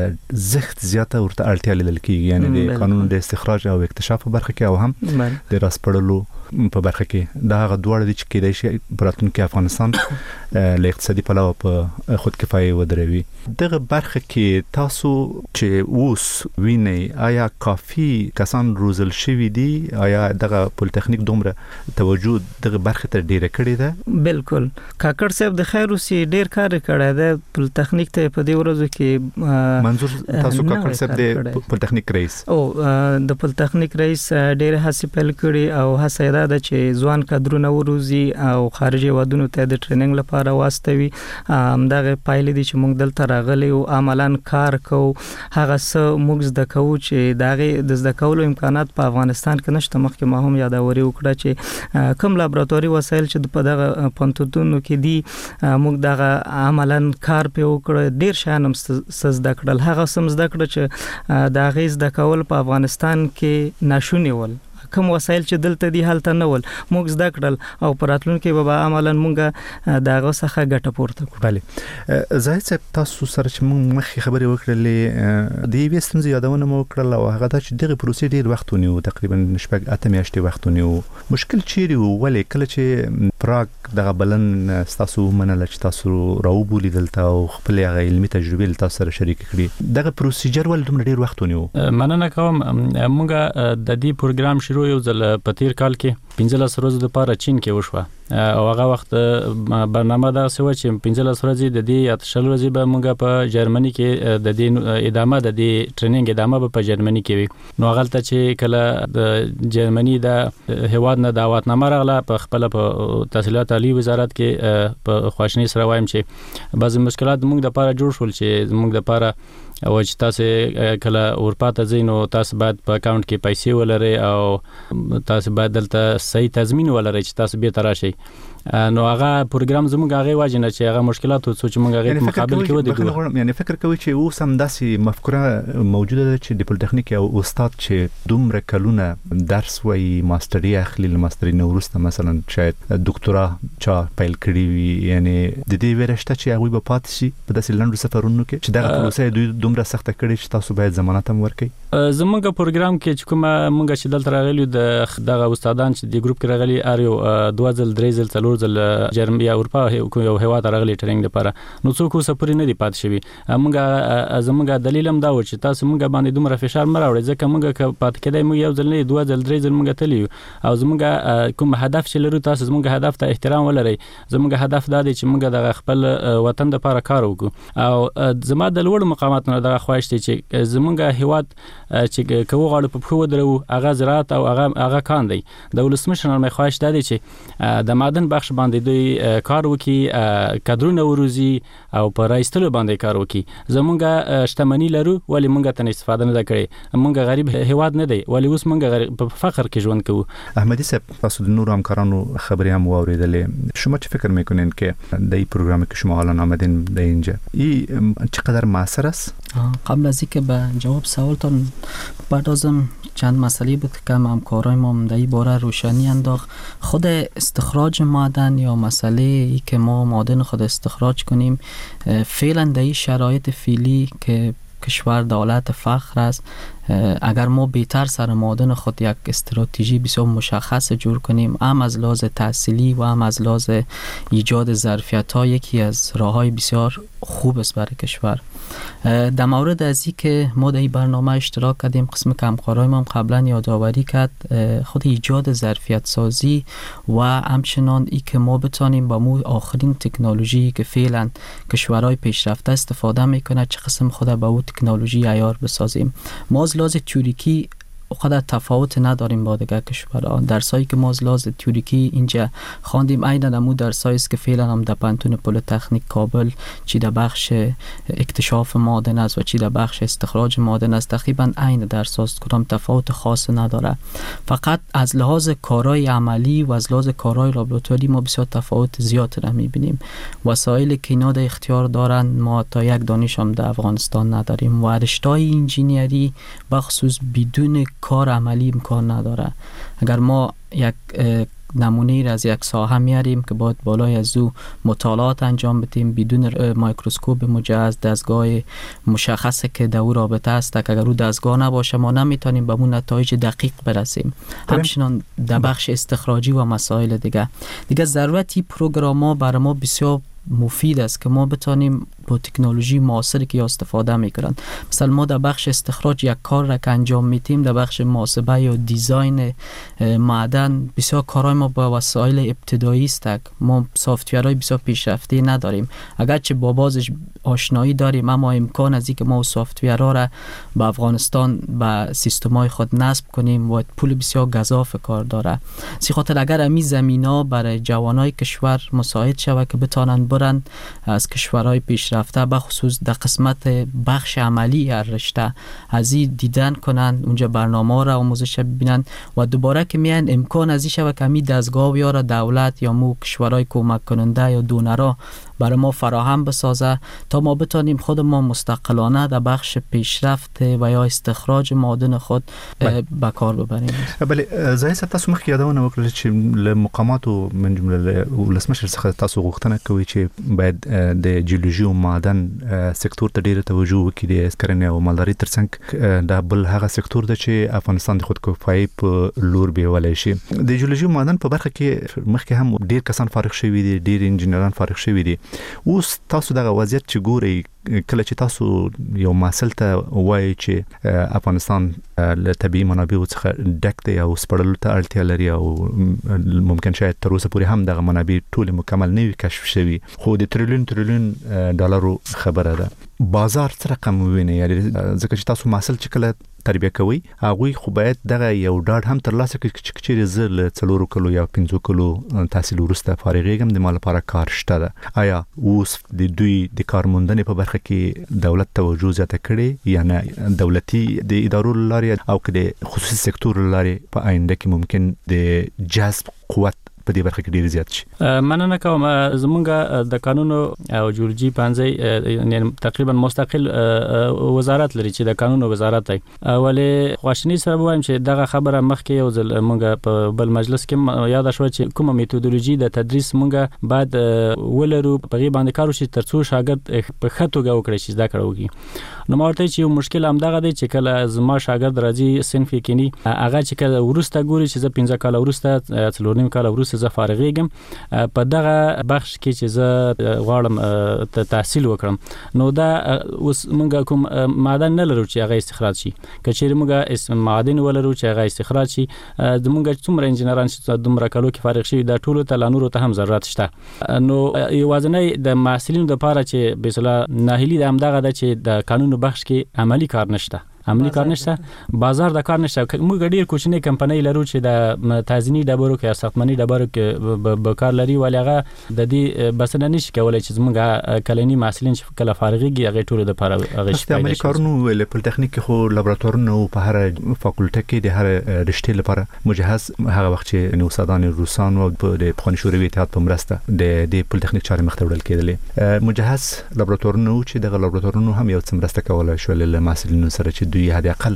زخت زیاته ورته اړتیا لیدل کیږي یعنی د قانون د استخراج او اکتشاف په برخه کې او هم د راسپړلو په برخه کې دا غو دوړ دي چې کېدای شي براتونکو افغانستان له اقتصادي پلوه په خود کفایي ودروي. دغه برخه کې تاسو چې اوس ویني آیا کافي کسان روزل شوی دي؟ آیا دغه پولیټیکنیک دومره توجه دغه برخه ته ډیره کړې ده؟ بالکل کاکړ صاحب د خیر اوسې ډیر کار کړی دی پولیټیکنیک ته په دې ورځو کې. منظور تاسو کاکړ صاحب د پولیټیکنیک رئیس او د پولیټیکنیک رئیس ډیر هڅې پیل کړي او هڅه دا چې ځوان کادرونه وروزي او خارجي ودونو ته د ټریننګ لپاره واستوي. دغه پایلې دي چې موږ دلته راغلي او عملاً کار کوو. هغه څه موږ زده کوو چې دغه د زده کولو امکانات په افغانستان کې نشته. مخکې ما هم یادوري وکړه چې کوم لابراتواري وسایل چې په دغه پونتونو کې دي موږ دغه عملاً کار په وکړه. ډیر شان هم زده کړل. هغه سم زده کړ چې دغه زده کول په افغانستان کې ناشونی ول. کوم وسایل چې دلته دي هلته نه ول موږ زده کړل او پراتلونکو به عملاً موږ دغه څخه ګټه پورته کړو. بله زاهد صاحب تاسو سره چې موږ مخکې خبرې وکړلې د یوې ستونزې یادونه مو وکړل او هغه دا چې دغه پروسې ډیر وخت ونیو تقریبا 8 میاشتې وخت ونیو. مشکل چیرې و ولې کله چې پراګ دغه بلن تاسو منل چې تاسو راوبولې دلته او خپل هغه علمي تجربې تاسو سره شریک کړې دغه پروسیجر ول دومره ډیر وخت ونیو؟ مننه کوم. موږ د دې پروګرام شروع یو ځل په تیر کال کې 15 ورځې لپاره چین کې وشوه او هغه وخت برنامه دا سوه چې 15 ورځې د دې 8 ورځې به موږ په جرمني کې د دې ادامه د دې ټریننګ ادامه به په جرمني کې وي. نو غلطه چې کله د جرمني د هواد نه دعوتنامه راغله په خپل په تحصیلات عالی وزارت کې په خواشنی سره وایم چې بعضی مشکلات موږ د لپاره جوړ شول چې موږ د لپاره او چې تاسو کله اورپا ته ځینو تاسو باید په اکاونټ کې پیسې ولرئ او تاسو باید دلته صحیح تضمین ولرئ چې تاسو به تراشئ. نو هغه پروګرام زموږ هغه واجنه چې هغه مشکلات او چې موږ هغه مقابل کې ودی. یعنی فکر کوي چې اوس هم داسې مفکوره موجوده ده چې د پولیټیکنیک او استاد چې دومره کلونه درس وایي ماستری اخلي ماستری نو ورسته مثلا شاید دکتورا چا پیل کړی وي یعنی د دې ورشته چې هغه په پات شي په داسې لنډو سفرونو کې چې دغه پروسه دوی دومره سخته کړي چې تاسو باید ضمانت هم ورکړئ. زموږ پروګرام کې چې کومه موږ چې دلته راغلي دغه استادان چې د ګروپ کې راغلي اریو 2 ځل 3 ځل 4 ځل جرمني اروپا یو هیواد راغلی ټریننګ لپاره نو څوک سفر نه دی پات شوی موږ زموږ دلیل هم دا و چې تاسو موږ باندې دومره فشار مراوړي ځکه موږ پات کېدای موږ یو ځل نه دوه ځل درې ځل موږ تلی او زموږ کوم هدف چې لرو تاسو زموږ هدف ته احترام ولرئ زموږ هدف دا دی چې موږ د خپل وطن لپاره کار وکړو او زما د لوړ مقاماتونو د خواهش دی چې زموږ هیواد چې کوو غاړه په خو درو هغه زراعت او هغه کان دی د ولسمشر مې خواهش دی چې د معدن بخش باندې دوی کار وکړي کادرونه وروزي او په راستلو باندې کار وکړي زموږ شتمنۍ لرو ولی موږ ته استفاده نه کړي موږ غریب هیواد نه دی ولی اوس موږ په فقر کې ژوند کوو احمدی صاحب تاسو د نور همکارانو خبری هم واوریدلې شما چه فکر میکنین که در این پروگرامی که شما الان آمدین در اینجا این چقدر موثر است؟ قبل از اینکه به جواب سوالتون بپردازم چند مسئله بود که همکارای ما در این باره روشنی انداخت خود استخراج معدن یا مسئله ای که ما معدن خود استخراج کنیم فعلا در این شرایط فعلی که کشور دولت فخر است اگر ما بهتر سر معدن خود یک استراتژی بسیار مشخص جور کنیم هم از لحاظ تحصیلی و هم از لحاظ ایجاد ظرفیت‌ها یکی از راه‌های بسیار خوب است برای کشور. در مورد از این که ما در این برنامه اشتراک کردیم قسم که همکارای ما قبلا یادآوری کرد خود ایجاد ظرفیت سازی و همچنان ای که ما بتانیم با مو آخرین تکنولوژی که فعلا کشورهای پیشرفته استفاده میکنه چه قسم خود با او تکنولوژی عیار بسازیم. ما از لحاظ تئوریکی خود تفاوت نداریم با دیگر کشورها. درسایی که ما از لحاظ تئوریکی اینجا خواندیم عیناً همون درسایی است که فعلا هم در پانتون پلی‌تکنیک کابل چی در بخش اکتشاف معادن است و چی در بخش استخراج معادن است تقریبا عین درس است، کدام تفاوت خاص نداره. فقط از لحاظ کارهای عملی و از لحاظ کارهای لابراتواری ما بسیار تفاوت زیاد را می‌بینیم. وسایلی که اینا در اختیار دارن ما تا یک دانش هم در افغانستان نداریم و رشته‌های انجینیری بخصوص بدون کار عملی امکان نداره. اگر ما یک نمونه را از یک ساحه میاریم که باید بالای از او مطالعات انجام بدیم بدون میکروسکوپ مجهز دستگاه مشخصه که در او رابطه است که اگر او دستگاه نباشه ما نمیتونیم به اون نتایج دقیق برسیم. همچنان در بخش استخراجی و مسائل دیگه ضرورتی پروگرام‌ها برای ما بسیار مفید است که ما بتانیم با تکنولوژی معاصری که استفاده میکنن مثلا ما در بخش استخراج یک کار را که انجام میتیم در بخش محاسبه یا دیزاین معدن بسیار کارهای ما با وسایل ابتدایی است ما سافتورهای بسیار پیشرفته نداریم اگرچه با بازش آشنایی داریم اما امکان از اینکه ما سافتورها را به افغانستان به سیستم‌های خود نصب کنیم و پول بسیار گزاف کار داره سی خاطر اگر امی زمینا برای جوانای کشور مساعد شود که بتانن برن از کشورهای پیشرفته به خصوص در قسمت بخش عملی هر رشته از این دیدن کنن اونجا برنامه را آموزش ببینن و دوباره که میان امکان از این شود که می دستگاه یا دولت یا مو کشورهای کمک کننده یا دونرها برای ما فراهم بسازه تا ما بتانیم خود ما مستقلانه در بخش پیشرفت و یا استخراج معادن خود به کار ببریم. بله زاهد صاحب تاسو مخکې یادونه وکړه چې له مقاماتو من جمله ولسمشر څخه تاسو غوښتنه کوي چې باید د جیولوژي او معدن سکتور ته ډیره توجه وکړي د کرنې او مالدارۍ ترڅنګ دا بل هغه سکتور دی چې افغانستان د خودکفایي په لور بیولای شي. د جیولوژي او معدن په برخه کې مخکې هم ډیر کسان فارغ شوي دي ډیر انجنیران فارغ شوي دي اوس تاسو دغه وضعیت چې ګورئ کله چې تاسو یو مسل ته وایي چې افغانستان له طبیعي منابعو څخه ډک دی او سپړلو ته اړتیا لري او ممکن شاید تر اوسه پورې هم دغه منابع ټول مکمل نه وي کشف شوي خو د تریلیون ډالرو خبره ده بازار څه رقم ویني یعنی ځکه چې تاسو مسل چې کله تربیه کوي هغه خو باید دغه یو ډاډ هم ترلاسه کړي چې چیرې زل 4 کلو یا 5 کلو تحصیل ورسته فارغېږم د مال لپاره کار شته ده آیا اوس د دوی د کارموندنې په برخه کې دولت توجه زیاته کړي یا نه دولتي د ادارو لارې او که د خصوصي سکتور لارې په آینده کې ممکن د جذب قوت په دې برخه کې ډیر زیات شي. مننه کوم زمونږ د قانون او جیولوژي پنځه تقریبا مستقل وزارت لري چې د قانون وزارت دی ولی خواشنی سره وایم چې دغه خبره مخکې یو ځل مونږ په بل مجلس کې یاد شو چې کومه میتودولوژي د تدریس مونږ بعد ولرو په غي باندې کار وشي ترڅو شاګرد په خطوګه وکړي چې زده کړو وکړي نو مورته چې یو مشکل هم دغه دی چې کله زما شاګرد راځي صنف کې ني هغه چې کله ورسته ګوري چې 15 کال ورسته 4 کال ورسته ته زه فارغېږم په دغه بخش کې چې زه غواړم تحصیل وکړم نو دا اوس موږ کوم معدن نه لرو چې هغه استخراج شي کچېر موږ معدن ولرو چې هغه استخراج شي زموږ څومره انجنیران چې دومره کالو کې فارغ شي دا ټول ته لانورو ته هم ضرورت شته نو یوازنی د محصلینو لپاره چې بسلا ناهیلی د همدغه د چې د قانون بخش کې عملی کار نشته بازار د کار نشته موږ ډیر کوچنی کمپنۍ لرو چې د تازنی ډبرو کې ساختماني ډبرو کې به کار لري ولغه د دې بسنه نشي کولای چې موږ کلنی محصلین چې کله فارغيږي هغه ټول د لپاره هغه شته عملي کارونه ول پولیټیکنیک خو لابراتوارونه په هر فاکولټه کې د هر رشتې لپاره مجهز هغه وخت چې نو استادان روسان او د پخوانی شوروي اتحاد په مرسته د پولیټیکنیک چارې مخ ته وړل کېدل مجهز لابراتوارونه چې د لابراتوارونو هم یو څه مرسته کولای شو له محصلینو سره چې دوی هدا اقل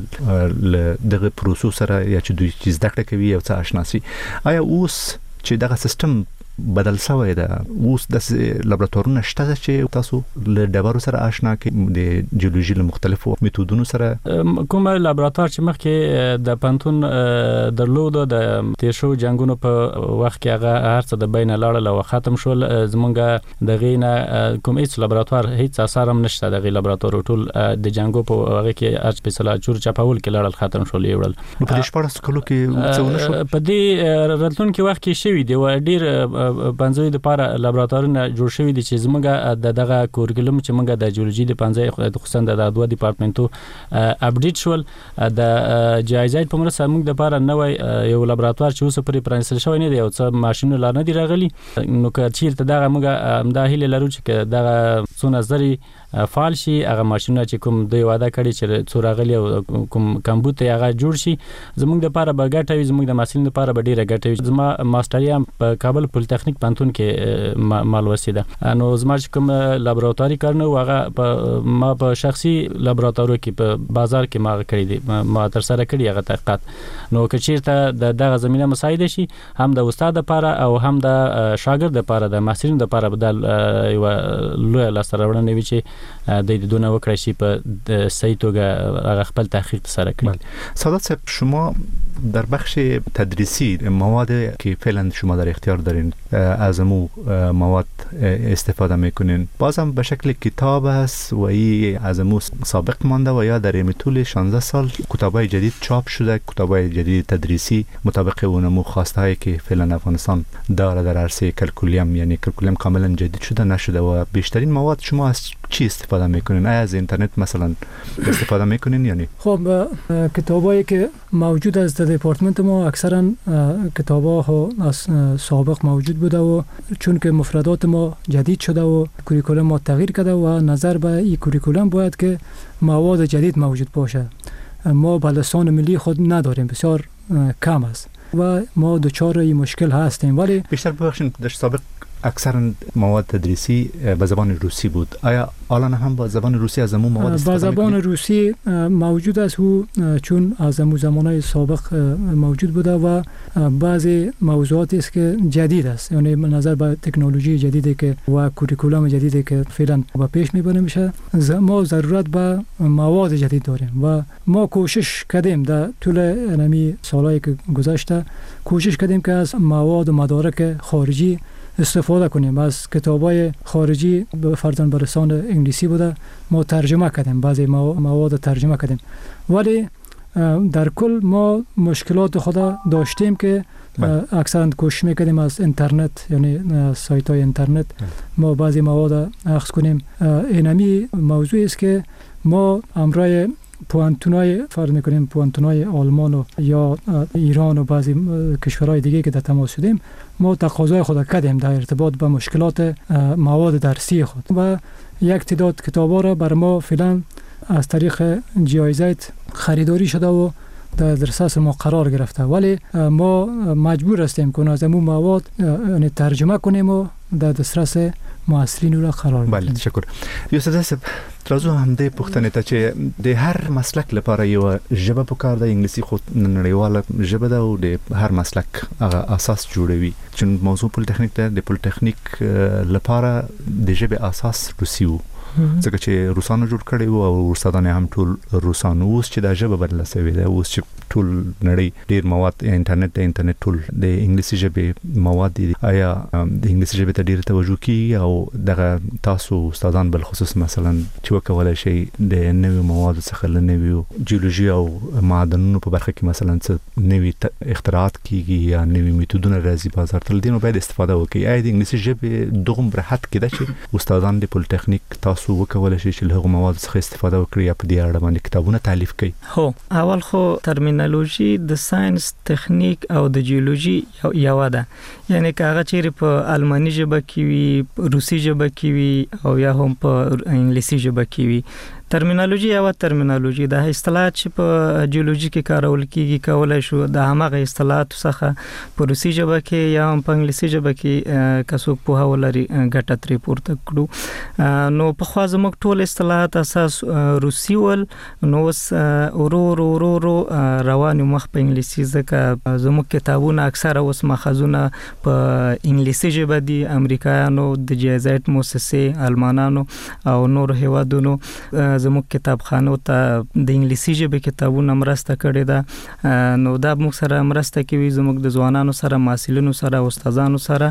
دغه پروسو سره یا چې دوی چې زده کړه کوي او څه آشناسي آیا اوس چې دغه سیستم بدل شوی ده اوس د لابراتوارونو شته چې تاسو له ډبرو سره آشنا کې د جیولوژي له مختلفو میتودونو سره کوم لابراتوار چې مخکې د پانتون درلود د تیشو جنگونو په وخت کې هغه هرڅه د بین لاړل او ختم شول زمونږ د غینه کوم هیڅ لابراتوار هیڅ اثر هم نشته د غی لابراتوار ټول د جنگو په هغه کې اچ په سلا چور چپاول کې لاړل ختم شول یوړل په دې شپږ کلو کې څه ونه شو په دې راتلون کې وخت کې شوی دی و ډیر پنځوي د لپاره لابراتوارونه جوړ شوی دي چې زموږ دغه کورګلم چې موږ د جیولوژي د پنځه خصوصا د دوه ډپارټمنټو اپډیټ شول د جایزې په مرسته موږ د لپاره نوې یو لابراتوار چې اوس پرې پرانسل شوی نه دی او څه ماشينونه لار نه دی راغلي نو که چیرته دغه موږ امداهله لرو چې دغه څونه زري فعال شي هغه ماشينونه چې کوم دوی وعده کړی چې څوراغلی او کوم کمبوت هغه جوړ شي زموږ د لپاره به ګټوي زموږ د محصلینو لپاره به ډیره ګټوي زما ماستریا په کابل پولیټیکنیک پانتون کې مال وسیده نو زما کوم لابراتواري کارونه هغه ما په شخصي لابراتوار کې په بازار کې ما کړی دي ما تر سره کړی هغه تحقیقات نو که چیرته دغه زمينه مساعده شي هم د استاد لپاره او هم د شاګرد لپاره د محصلینو لپاره بدل یو لوی لاسته وي چې د دونه وکړی شي په صحیح توګه هغه خپل تحقیق سره کړی سعادت صاحب شما در بخش تدریسی مواد که فعلا شما در اختیار دارین از مواد استفاده میکنین بازم به شکل کتاب است و این از سابق مانده و یا در طول 16 سال کتابای جدید چاپ شده کتابای جدید تدریسی مطابق اون خواستهایی که فعلا افغانستان داره در عرصه کلکولیم یعنی کلکولیم کاملا جدید شده نشده و بیشترین مواد شما از چی استفاده میکنین از اینترنت مثلا استفاده میکنین یعنی خب کتابایی که موجود است در دپارتمنت ما اکثرا کتاب‌ها از سابق موجود بوده و چون که مفردات ما جدید شده و کوریکولم ما تغییر کرده و نظر به این کوریکولم باید که مواد جدید موجود باشه ما به لسان ملی خود نداریم بسیار کم است و ما دچار این مشکل هستیم ولی بیشتر ببخشید در سابق اکثرا مواد تدریسی به زبان روسی بود آیا الان هم با زبان روسی از همون مواد استفاده با زبان روسی موجود است و چون از همون زمانهای سابق موجود بوده و بعضی موضوعاتی است که جدید است یعنی نظر به تکنولوژی جدیدی که و کوریکولم جدیدی که فعلا به پیش میبره میشه ما ضرورت به مواد جدید داریم و ما کوشش کردیم در طول همین سالایی که گذشته کوشش کردیم که از مواد و مدارک خارجی استفاده کنیم از کتابای خارجی فرضاً به لسان انگلیسی بوده ما ترجمه کردیم بعضی مواد ترجمه کردیم ولی در کل ما مشکلات خود داشتیم که اکثرا کوشش میکردیم از اینترنت یعنی سایت های اینترنت ما بعضی مواد اخذ کنیم اینمی موضوعی است که ما امرای پوانتونای فرض میکنیم پوانتونای آلمان و یا ایران و بعضی کشورهای دیگه که در تماس شدیم ما تقاضای خود کردیم در ارتباط با مشکلات مواد درسی خود و یک تعداد کتابا را بر ما فعلا از طریق جایزه خریداری شده و در دسترس ما قرار گرفته ولی ما مجبور هستیم که از همون مواد یعنی ترجمه کنیم و در دسترس محصلین را قرار بدیم. بله تشکر. یوسف صاحب ترازو هم دې پوښتنه ته چې د هر مسلک لپاره یو ژبه په کار د انګلیسي خو نړیواله ژبه ده او د هر مسلک هغه اساس جوړوي چې موضوع پولیټیکنیک ده د پولیټیکنیک لپاره د ژبه اساس روسي وو ځکه چې روسانو جوړ کړي وو او استادان هم ټول روسانو. اوس چې دا ژبه بدله شوې ده، اوس چې ټول نړۍ ډیر مواد انټرنیټ ټول د انګلیسي ژبې مواد دي، آیا د انګلیسي ژبې ته ډیر توجه کیږي او دغه تاسو استادان بل خصوص مثلا چې وکولای شي د نوې مواد څخه لنوي جیولوژي او معدنونو په برخه کې مثلا څه نوې اختراعات کیږي یا نوې میتودونه راځي بازار ته، دینو باید استفاده وکړي. آیا د انګلیسي ژبې دغه برحت کې ده چې استادان د پولیټیکنیک تاسو وکولای شي چې له هغه مواد څخه استفاده وکړي یا په دې اړه باندې کتابونه تالیف کړي؟ هو اول خو ترمینالوژي د ساينس تخنیک او د جیولوژي یو ده، یعنی کاغه چیرې په الماني ژبه کې وي، روسي ژبه کې وي او یا هم په انګلیسي ژبه کې وي. ترمینالوژي یا ترمینالوژي د اصطلاحات چې په جیولوژي کې کارول کیږي کولای شو د هغه اصطلاحات څخه په روسي ژبه کې یا په انګلیسي ژبه کې کڅوک په هولري ګټه ترې پورته کړو. نو په خوا زموږ ټول اصطلاحات اساس روسي ول، نو ورو روان مخ په انګلیسي، ځکه زموږ کتابونه اکثره اوس ماخذونه په انګلیسي ژبه دي. امریکایانو د جایزایت مؤسسه، المانانو او نور هیوادونو زموږ کتابخانو ته د انګلیسي ژبې کتابونه مرسته کړې ده. نو دا موږ سره مرسته کوي زموږ د ځوانانو سره، محصلینو سره، استادانو سره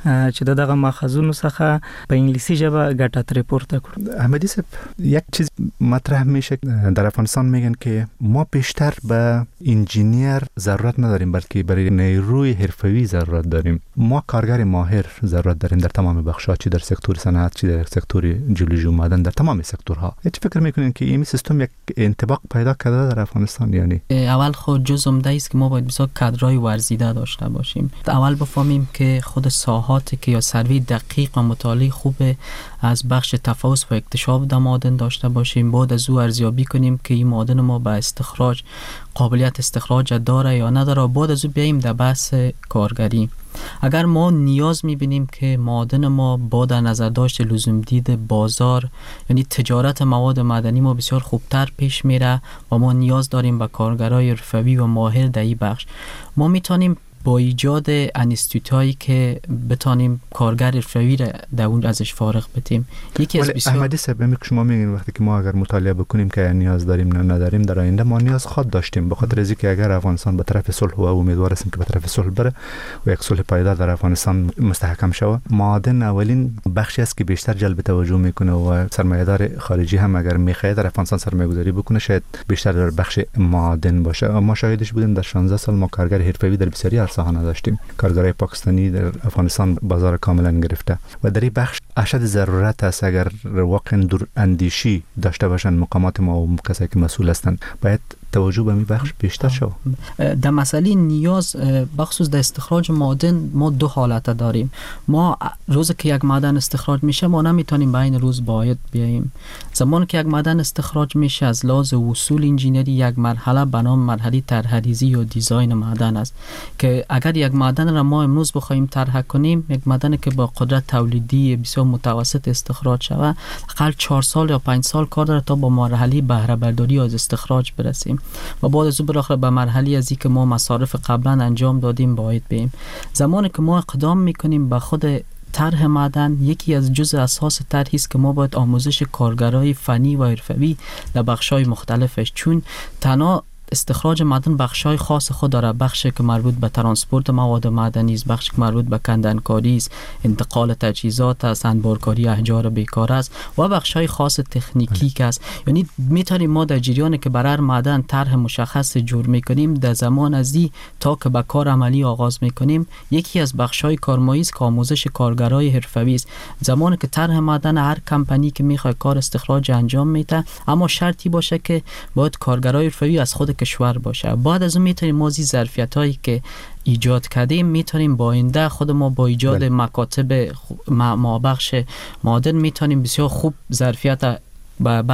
چې دغه ماخذونو څخه په انګلیسي ژبه ګټه ترې پورته کړو. احمدی صاحب، یک چیز مطرح میشه در افغانستان میگن که ما بیشتر به انجینیر ضرورت نداریم بلکه برای نیروی حرفه‌ای ضرورت داریم. ما کارگر ماهر ضرورت داریم در تمام بخش‌ها، چه در سکتور صنعت، چه در سکتور جیولوژی و معدن، در تمام سکتورها. چه فکر میکنین که این سیستم یک انطباق پیدا کرده در افغانستان؟ یعنی اول خود جز عمده است که ما باید بسیار کادرای ورزیده داشته باشیم. اول بفهمیم که خود ساحاتی که یا سروی دقیق و مطالعه خوب از بخش تفاوت و اکتشاف در معادن داشته باشیم. بعد از او ارزیابی کنیم که این معادن ما به استخراج قابلیت استخراج داره یا نداره. بعد از او بیاییم در بحث کارگری. اگر ما نیاز می‌بینیم که معادن ما با در نظر داشت لزوم دید بازار، یعنی تجارت مواد معدنی ما بسیار خوبتر پیش میره و ما نیاز داریم به کارگرای حرفه‌ای و ماهر در این بخش، ما میتونیم با ایجاد انستیتوتایی که بتانیم کارگر حرفه‌ای را در اون ازش فارغ بدیم. یکی از بسیار احمدی صاحب، که شما میگین وقتی که ما اگر مطالعه بکنیم که نیاز داریم نه نداریم، در آینده ما نیاز خود داشتیم، به خاطر اینکه اگر افغانستان به طرف صلح و امیدوار هستیم که به طرف صلح بره و یک صلح پایدار در افغانستان مستحکم شود، معادن اولین بخشی است که بیشتر جلب توجه میکنه و سرمایه‌دار خارجی هم اگر میخواد در افغانستان سرمایه‌گذاری بکنه شاید بیشتر در بخش معادن باشه. ما شاهدش بودیم در 16 سال ما کارگر حرفه‌ای در بسیاری ساحه نداشتیم. کارگرای پاکستانی در افغانستان بازار کاملا گرفته و در این بخش اشد ضرورت است اگر واقعا دور اندیشی داشته باشن مقامات ما و کسایی که مسئول هستند، باید توجه به این بخش بیشتر شود. در مسئله نیاز بخصوص در استخراج معادن ما دو حالت داریم. ما روز که یک معدن استخراج میشه ما نمیتونیم به این روز باید بیاییم. زمان که یک معدن استخراج میشه از لحاظ اصول انجینری یک مرحله به نام مرحله طرح‌ریزی یا دیزاین معدن است که اگر یک معدن را ما امروز بخوایم طرح کنیم، یک معدن که با قدرت تولیدی بسیار متوسط استخراج شود، حداقل 4 سال یا 5 سال کار داره تا با مرحله بهره برداری از استخراج برسیم و بعد از او بالاخره به مرحله از که ما مصارف قبلا انجام دادیم باید بریم. زمانی که ما اقدام میکنیم به خود طرح معدن، یکی از جزء اساس طرحی است که ما باید آموزش کارگرای فنی و حرفه‌ای در بخش‌های مختلفش، چون تنها استخراج معدن بخشای خاص خود داره، بخشی که مربوط به ترانسپورت مواد معدنی است، بخشی که مربوط به کندنکاری است، انتقال تجهیزات است، انبارکاری احجار بیکار است و بخشای خاص تکنیکی که است. یعنی میتونیم ما در جریان که برای معدن طرح مشخص جور میکنیم، در زمان ازی تا که به کار عملی آغاز میکنیم، یکی از بخشای کارمایی است که آموزش کارگرای حرفه‌ای است. زمانی که طرح معدن هر کمپانی که میخواد کار استخراج انجام میده، اما شرطی باشه که باید کارگرای حرفه‌ای از خود کشور باشه. بعد از اون میتونیم ما ظرفیت هایی که ایجاد کردیم میتونیم با آینده خود ما با ایجاد مکاتب ما بخش معادن میتونیم بسیار خوب ظرفیت به بخش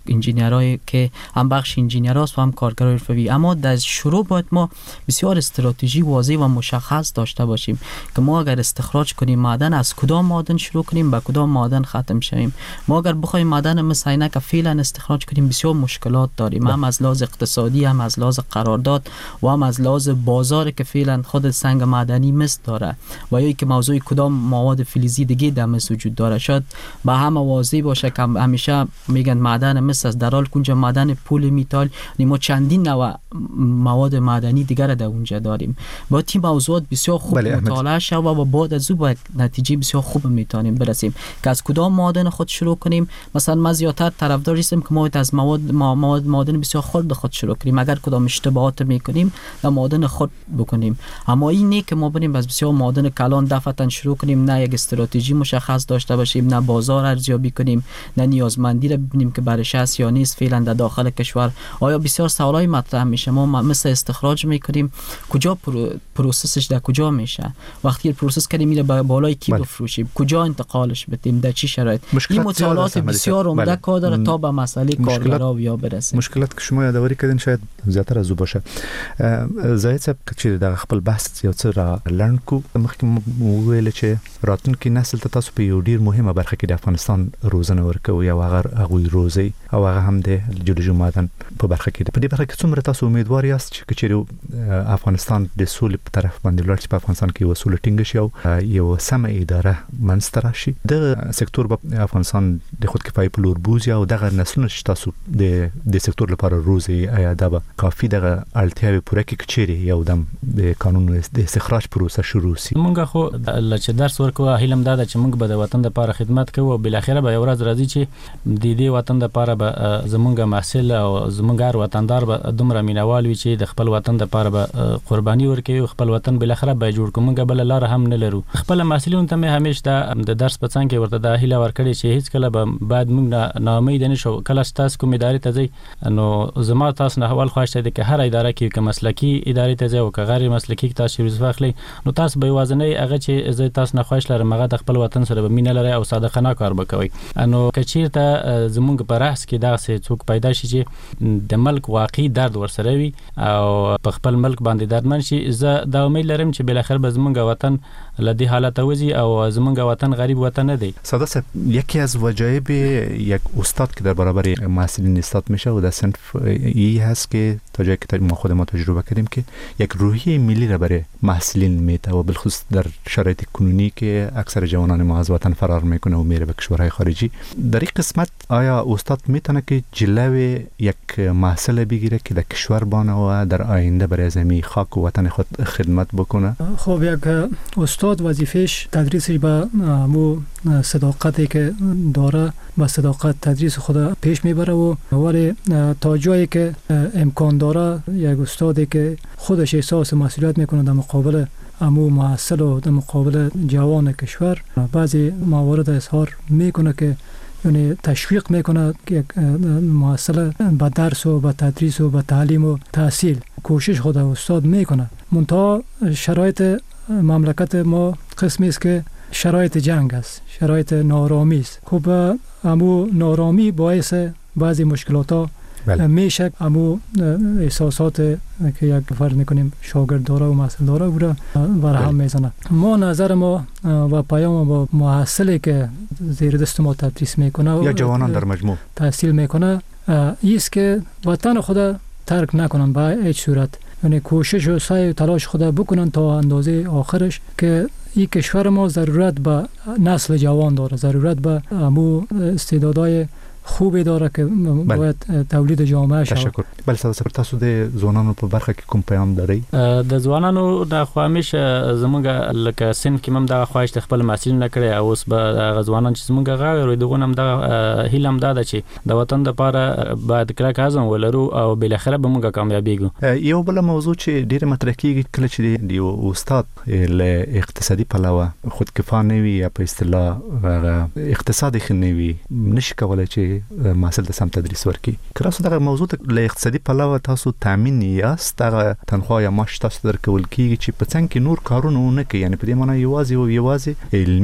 انجینیرای که هم بخش انجینیراست و هم کارگرای حرفه‌ای. اما در شروع باید ما بسیار استراتژی واضح و مشخص داشته باشیم که ما اگر استخراج کنیم معدن از کدام معدن شروع کنیم به کدام معدن ختم شویم. ما اگر بخوایم معدن مثل عینک فعلا استخراج کنیم بسیار مشکلات داریم، هم از لحاظ اقتصادی، هم از لحاظ قرارداد و هم از لحاظ بازار که فعلا خود سنگ معدنی مس داره و یا که موضوع کدام مواد فلزی دیگه در مس وجود داره. شاید به همه واضح باشه که همیشه میگن معدن مس است، در حال که اونجا معدن پول میتال ما چندین نوع مواد معدنی دیگر در اونجا داریم. با این موضوعات بسیار خوب مطالعه شود و بعد از او به نتیجه بسیار خوب میتونیم برسیم که از کدام معدن خود شروع کنیم. مثلا ما زیادتر طرفدار هستیم که ما از معدن بسیار خرد خود شروع کنیم. اگر کدام اشتباهات میکنیم در معدن خود بکنیم، اما این نه که ما بریم از بسیار معدن کلان دفعتاً شروع کنیم، نه یک استراتژی مشخص داشته باشیم، نه بازار ارزیابی کنیم، نه نیازمندی را ببینیم که برش هست یا نیست فعلا در داخل کشور. آیا بسیار سوالای مطرح میشه، ما مثل استخراج میکنیم کجا پروسسش در کجا میشه، وقتی پروسس کردیم میره بالای کی بفروشیم، کجا انتقالش بدیم، در چی شرایط. این مطالعات بسیار عمده کار داره تا به مسئله کارگرا و یا برسه. مشکلات که شما یادآوری کردین شاید زیاتر از او باشه. زاهد صاحب چې د خپل بحث یو څه را لرن کو مخکې ویل چې راتلونکي نسل ته تاسو په یو ډیر مهمه برخه کې د افغانستان روزنه ورکوي او هغه روزي او هغه هم د جیولوژي معدن په برخه کې. په دې برخه کې څومره تاسو امیدوار یاست چې افغانستان د سولې په طرف باندې لاړ شي، په افغانستان کې وسوله ټینګ شي او یو سمه اداره منځته راشي، د سکتور په افغانستان د خودکفایي په لور بوزي او دغه نسلونه چې تاسو د سکتور لپاره روزي آیا دا به کافي دغه اړتیاوې پوره کړي چې یو دم د قانون د استخراج پروسه شروع شي؟ مونږ خو لکه درس ورکو هیلم دا چې مونږ به د وطن لپاره خدمت کوو او بل اخره به یو ورځ راځي چې د دې وطن لپاره به زمونږ محصول او زمونږ وطندار به دومره مینوال وي چې د خپل وطن لپاره به قرباني ورکوي، خپل وطن بل اخره به جوړ کوو. مونږ بل لار هم نه لرو. خپل محصولون ته همیشه د درس په څنګه ورته د هیله ورکړي چې هیڅ کله به بعد مونږ نه امید نه شو. کله تاسو کوم ادارې ته ځئ نو زما تاسو نه اول خوښته دي که هر اداره کې که مسلکی ادارې ته ځئ او که غیر مسلکی تاسو وظیفه اخلي نو تاسو به وازنې هغه چې زه تاسو نه خوښ لرم هغه د خپل وطن سره به مینه لري او صادقانه کار وکوي. نو کچیرته زمونږ په راس کې دا څوک پیدا شي چې د ملک واقعي درد ورسره وي او په خپل ملک باندې دردمن شي، زه دا امید لرم چې بل اخر به زمونږ وطن لدی حالت وځي او زمونږ وطن غریب وطن نه دی. ساده صاحب، یکی از وجایب یک استاد که در برابر محصلین استاد میشه و در صنف ای هست که تا جایی که ما خود ما تجربه کردیم که یک روحیه ملی را برای محصلین میته و بالخصوص در شرایط کنونی که اکثر جوانان ما از وطن فرار میکنه و میره به کشورهای خارجی. در این قسمت آیا استاد میتونه که جلوی یک محصل بگیره که در کشور بانه و در آینده برای زمین خاک و وطن خود خدمت بکنه؟ خب یک استاد وظیفش تدریسش به مو صداقتی که داره با صداقت تدریس خود پیش میبره و ولی تا جایی که امکان داره یک استادی که خودش احساس مسئولیت میکنه در مقابل امو محصل و در مقابل جوان کشور بعضی موارد اظهار میکنه که یعنی تشویق میکنه که محصل به درس و به تدریس و به تعلیم و تحصیل کوشش خود استاد میکنه. منتها شرایط مملکت ما قسمی است که شرایط جنگ است، شرایط نارامی است. خب امو نارامی باعث بعضی مشکلات ها میشه. امو احساسات که یک فرض میکنیم شاگرد داره و محصل داره او را برهم میزنه. ما نظر ما و پیام با محصلی که زیر دست ما تدریس میکنه یا جوانان در مجموع تحصیل میکنه ایست که وطن خود ترک نکنن به هیچ صورت، یعنی کوشش و سعی و تلاش خود بکنن تا اندازه آخرش که این کشور ما ضرورت به نسل جوان داره، ضرورت به امو استعدادهای خوبی داره که باید تولید جامعه شود. تشکر. بل سره تاسو د ځوانانو په برخه کې کوم پیغام لرئ؟ د ځوانانو د خواهش زمونږ لکه صنف کې هم د خواهش د خپل محصلین نه کړی او اوس به ځوانان چې زمونږ غاوي دغه هم د هیلم دا چې د وطن لپاره باید کلک عزم ولرو او بل اخره به موږ کامیابیږو. یو بل موضوع چې ډیره مطرح کیږي کله چې د استاد له اقتصادي پلوه خودکفا نه وي یا په اصطلاح اقتصادي خنه وي نشي کولای چې محصل ته سم تدریس ورکړي. کله دغه موضوع له اقتصادي پلوه تاسو تامین یاست دغه تنخواه یا معاش تاسو درکول کیږي چې په څنګه کې نور کارونه نه کوي، یعنی په دې معنی یوازې علمي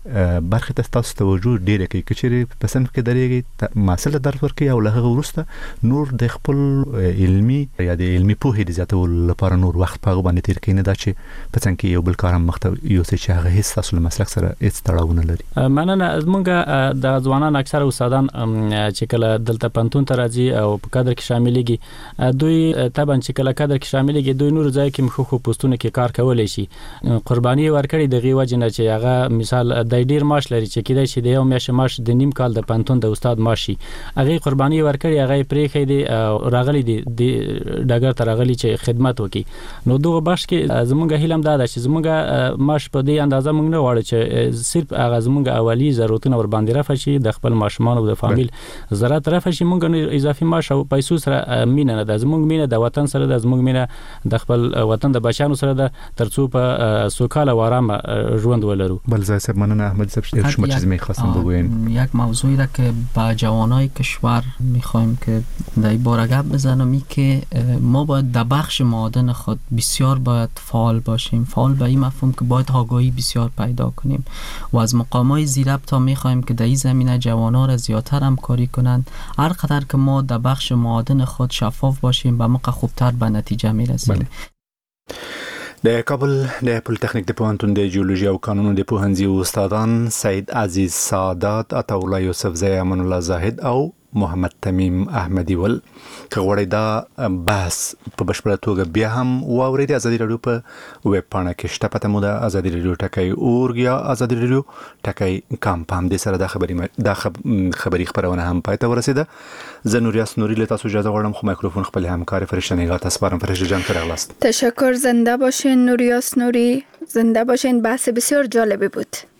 برخه تاسو توجه ډیره کوي چې په صنف کې درېږي مسله درس ورکړي او له وروسته نور د خپل علمي یا د علمي پوهې د زیاتولو لپاره نور وخت په باندې تیر کړي نه دا چې په څنګه کې یو بل کارم مخته یو څه چې هغه هیڅ تاسو له مسلک سره هیڅ تړاو نه لري. مننه. زمونږ د ځوانان اکثره استادان چې کله دلته پنتون ته راځي او په کادر کې شاملېږي دوی طبعا چې کله کادر کې شاملېږي دوی نور ځای کې مخ خو پوسټونه کې کار کولای شي. قرباني ورکړي د غي وجنه چې هغه مثال د ډیر معاش لري چې کیدای شي د یو میاشت معاش د نیم کال د پنتون د استاد معاشي هغه قرباني ورکړي هغه پرې خېدي راغلي دي د ډاګر تر راغلي چې خدمت وکي. نو دوه باش کې زمونږ هیلم دا ده چې زمونږ معاش په دې اندازه مونږ نه واړو چې صرف هغه زمونږ اولی ضرورتونه ور باندې رافه شي د خپل ماشومان او د فامیل ضرورت رافه شي. مونږ اضافي معاش او پیسو سره مینه نه ده. زمونږ مینه د وطن سره ده. زمونږ مینه د خپل وطن د بچانو سره ده ترڅو په سوکاله و آرام ژوند ولرو. بل ځای مننه احمد صاحب شما چیزی می‌خواستم بگوین. یک موضوعی را که با جوانای کشور می‌خوایم که در این باره گپ بزنم این که ما باید در بخش معادن خود بسیار باید فعال باشیم. فعال به این مفهوم که باید آگاهی بسیار پیدا کنیم و از مقامات زیربطا می‌خوایم که در این زمینه جوانا را زیادتر همکاری کنند. هر قدر که ما در بخش معادن خود شفاف باشیم به موقع خوبتر به نتیجه می‌رسیم. د کابل د پولیټیکنیک د پوهنتون د جیولوژي او قانونو د پوهنځي استادان سید عزیز سعادت، عطاالله یوسفزی، امان الله زاهد او محمد تمیم احمدی ول کغوړی دا بحث په بشپړه توګه بیا هم واورید. ازادي رادیو په ویب پاڼه کې شته پته مو د ازادي رادیو ټکای اورګ یا ازادي رادیو ټکای کام پام د سره د خبري خبرونه هم پاتې ورسیده. زه نوریاس نوری له تاسو اجازه غواړم خو میکروفون خپل همکار فرشته نگاه تسپارم. فرشته جان خیرغلاست. تشکر. زنده باشین نوریاس نوری. زنده باشین. بحث بسیار جالبی بود.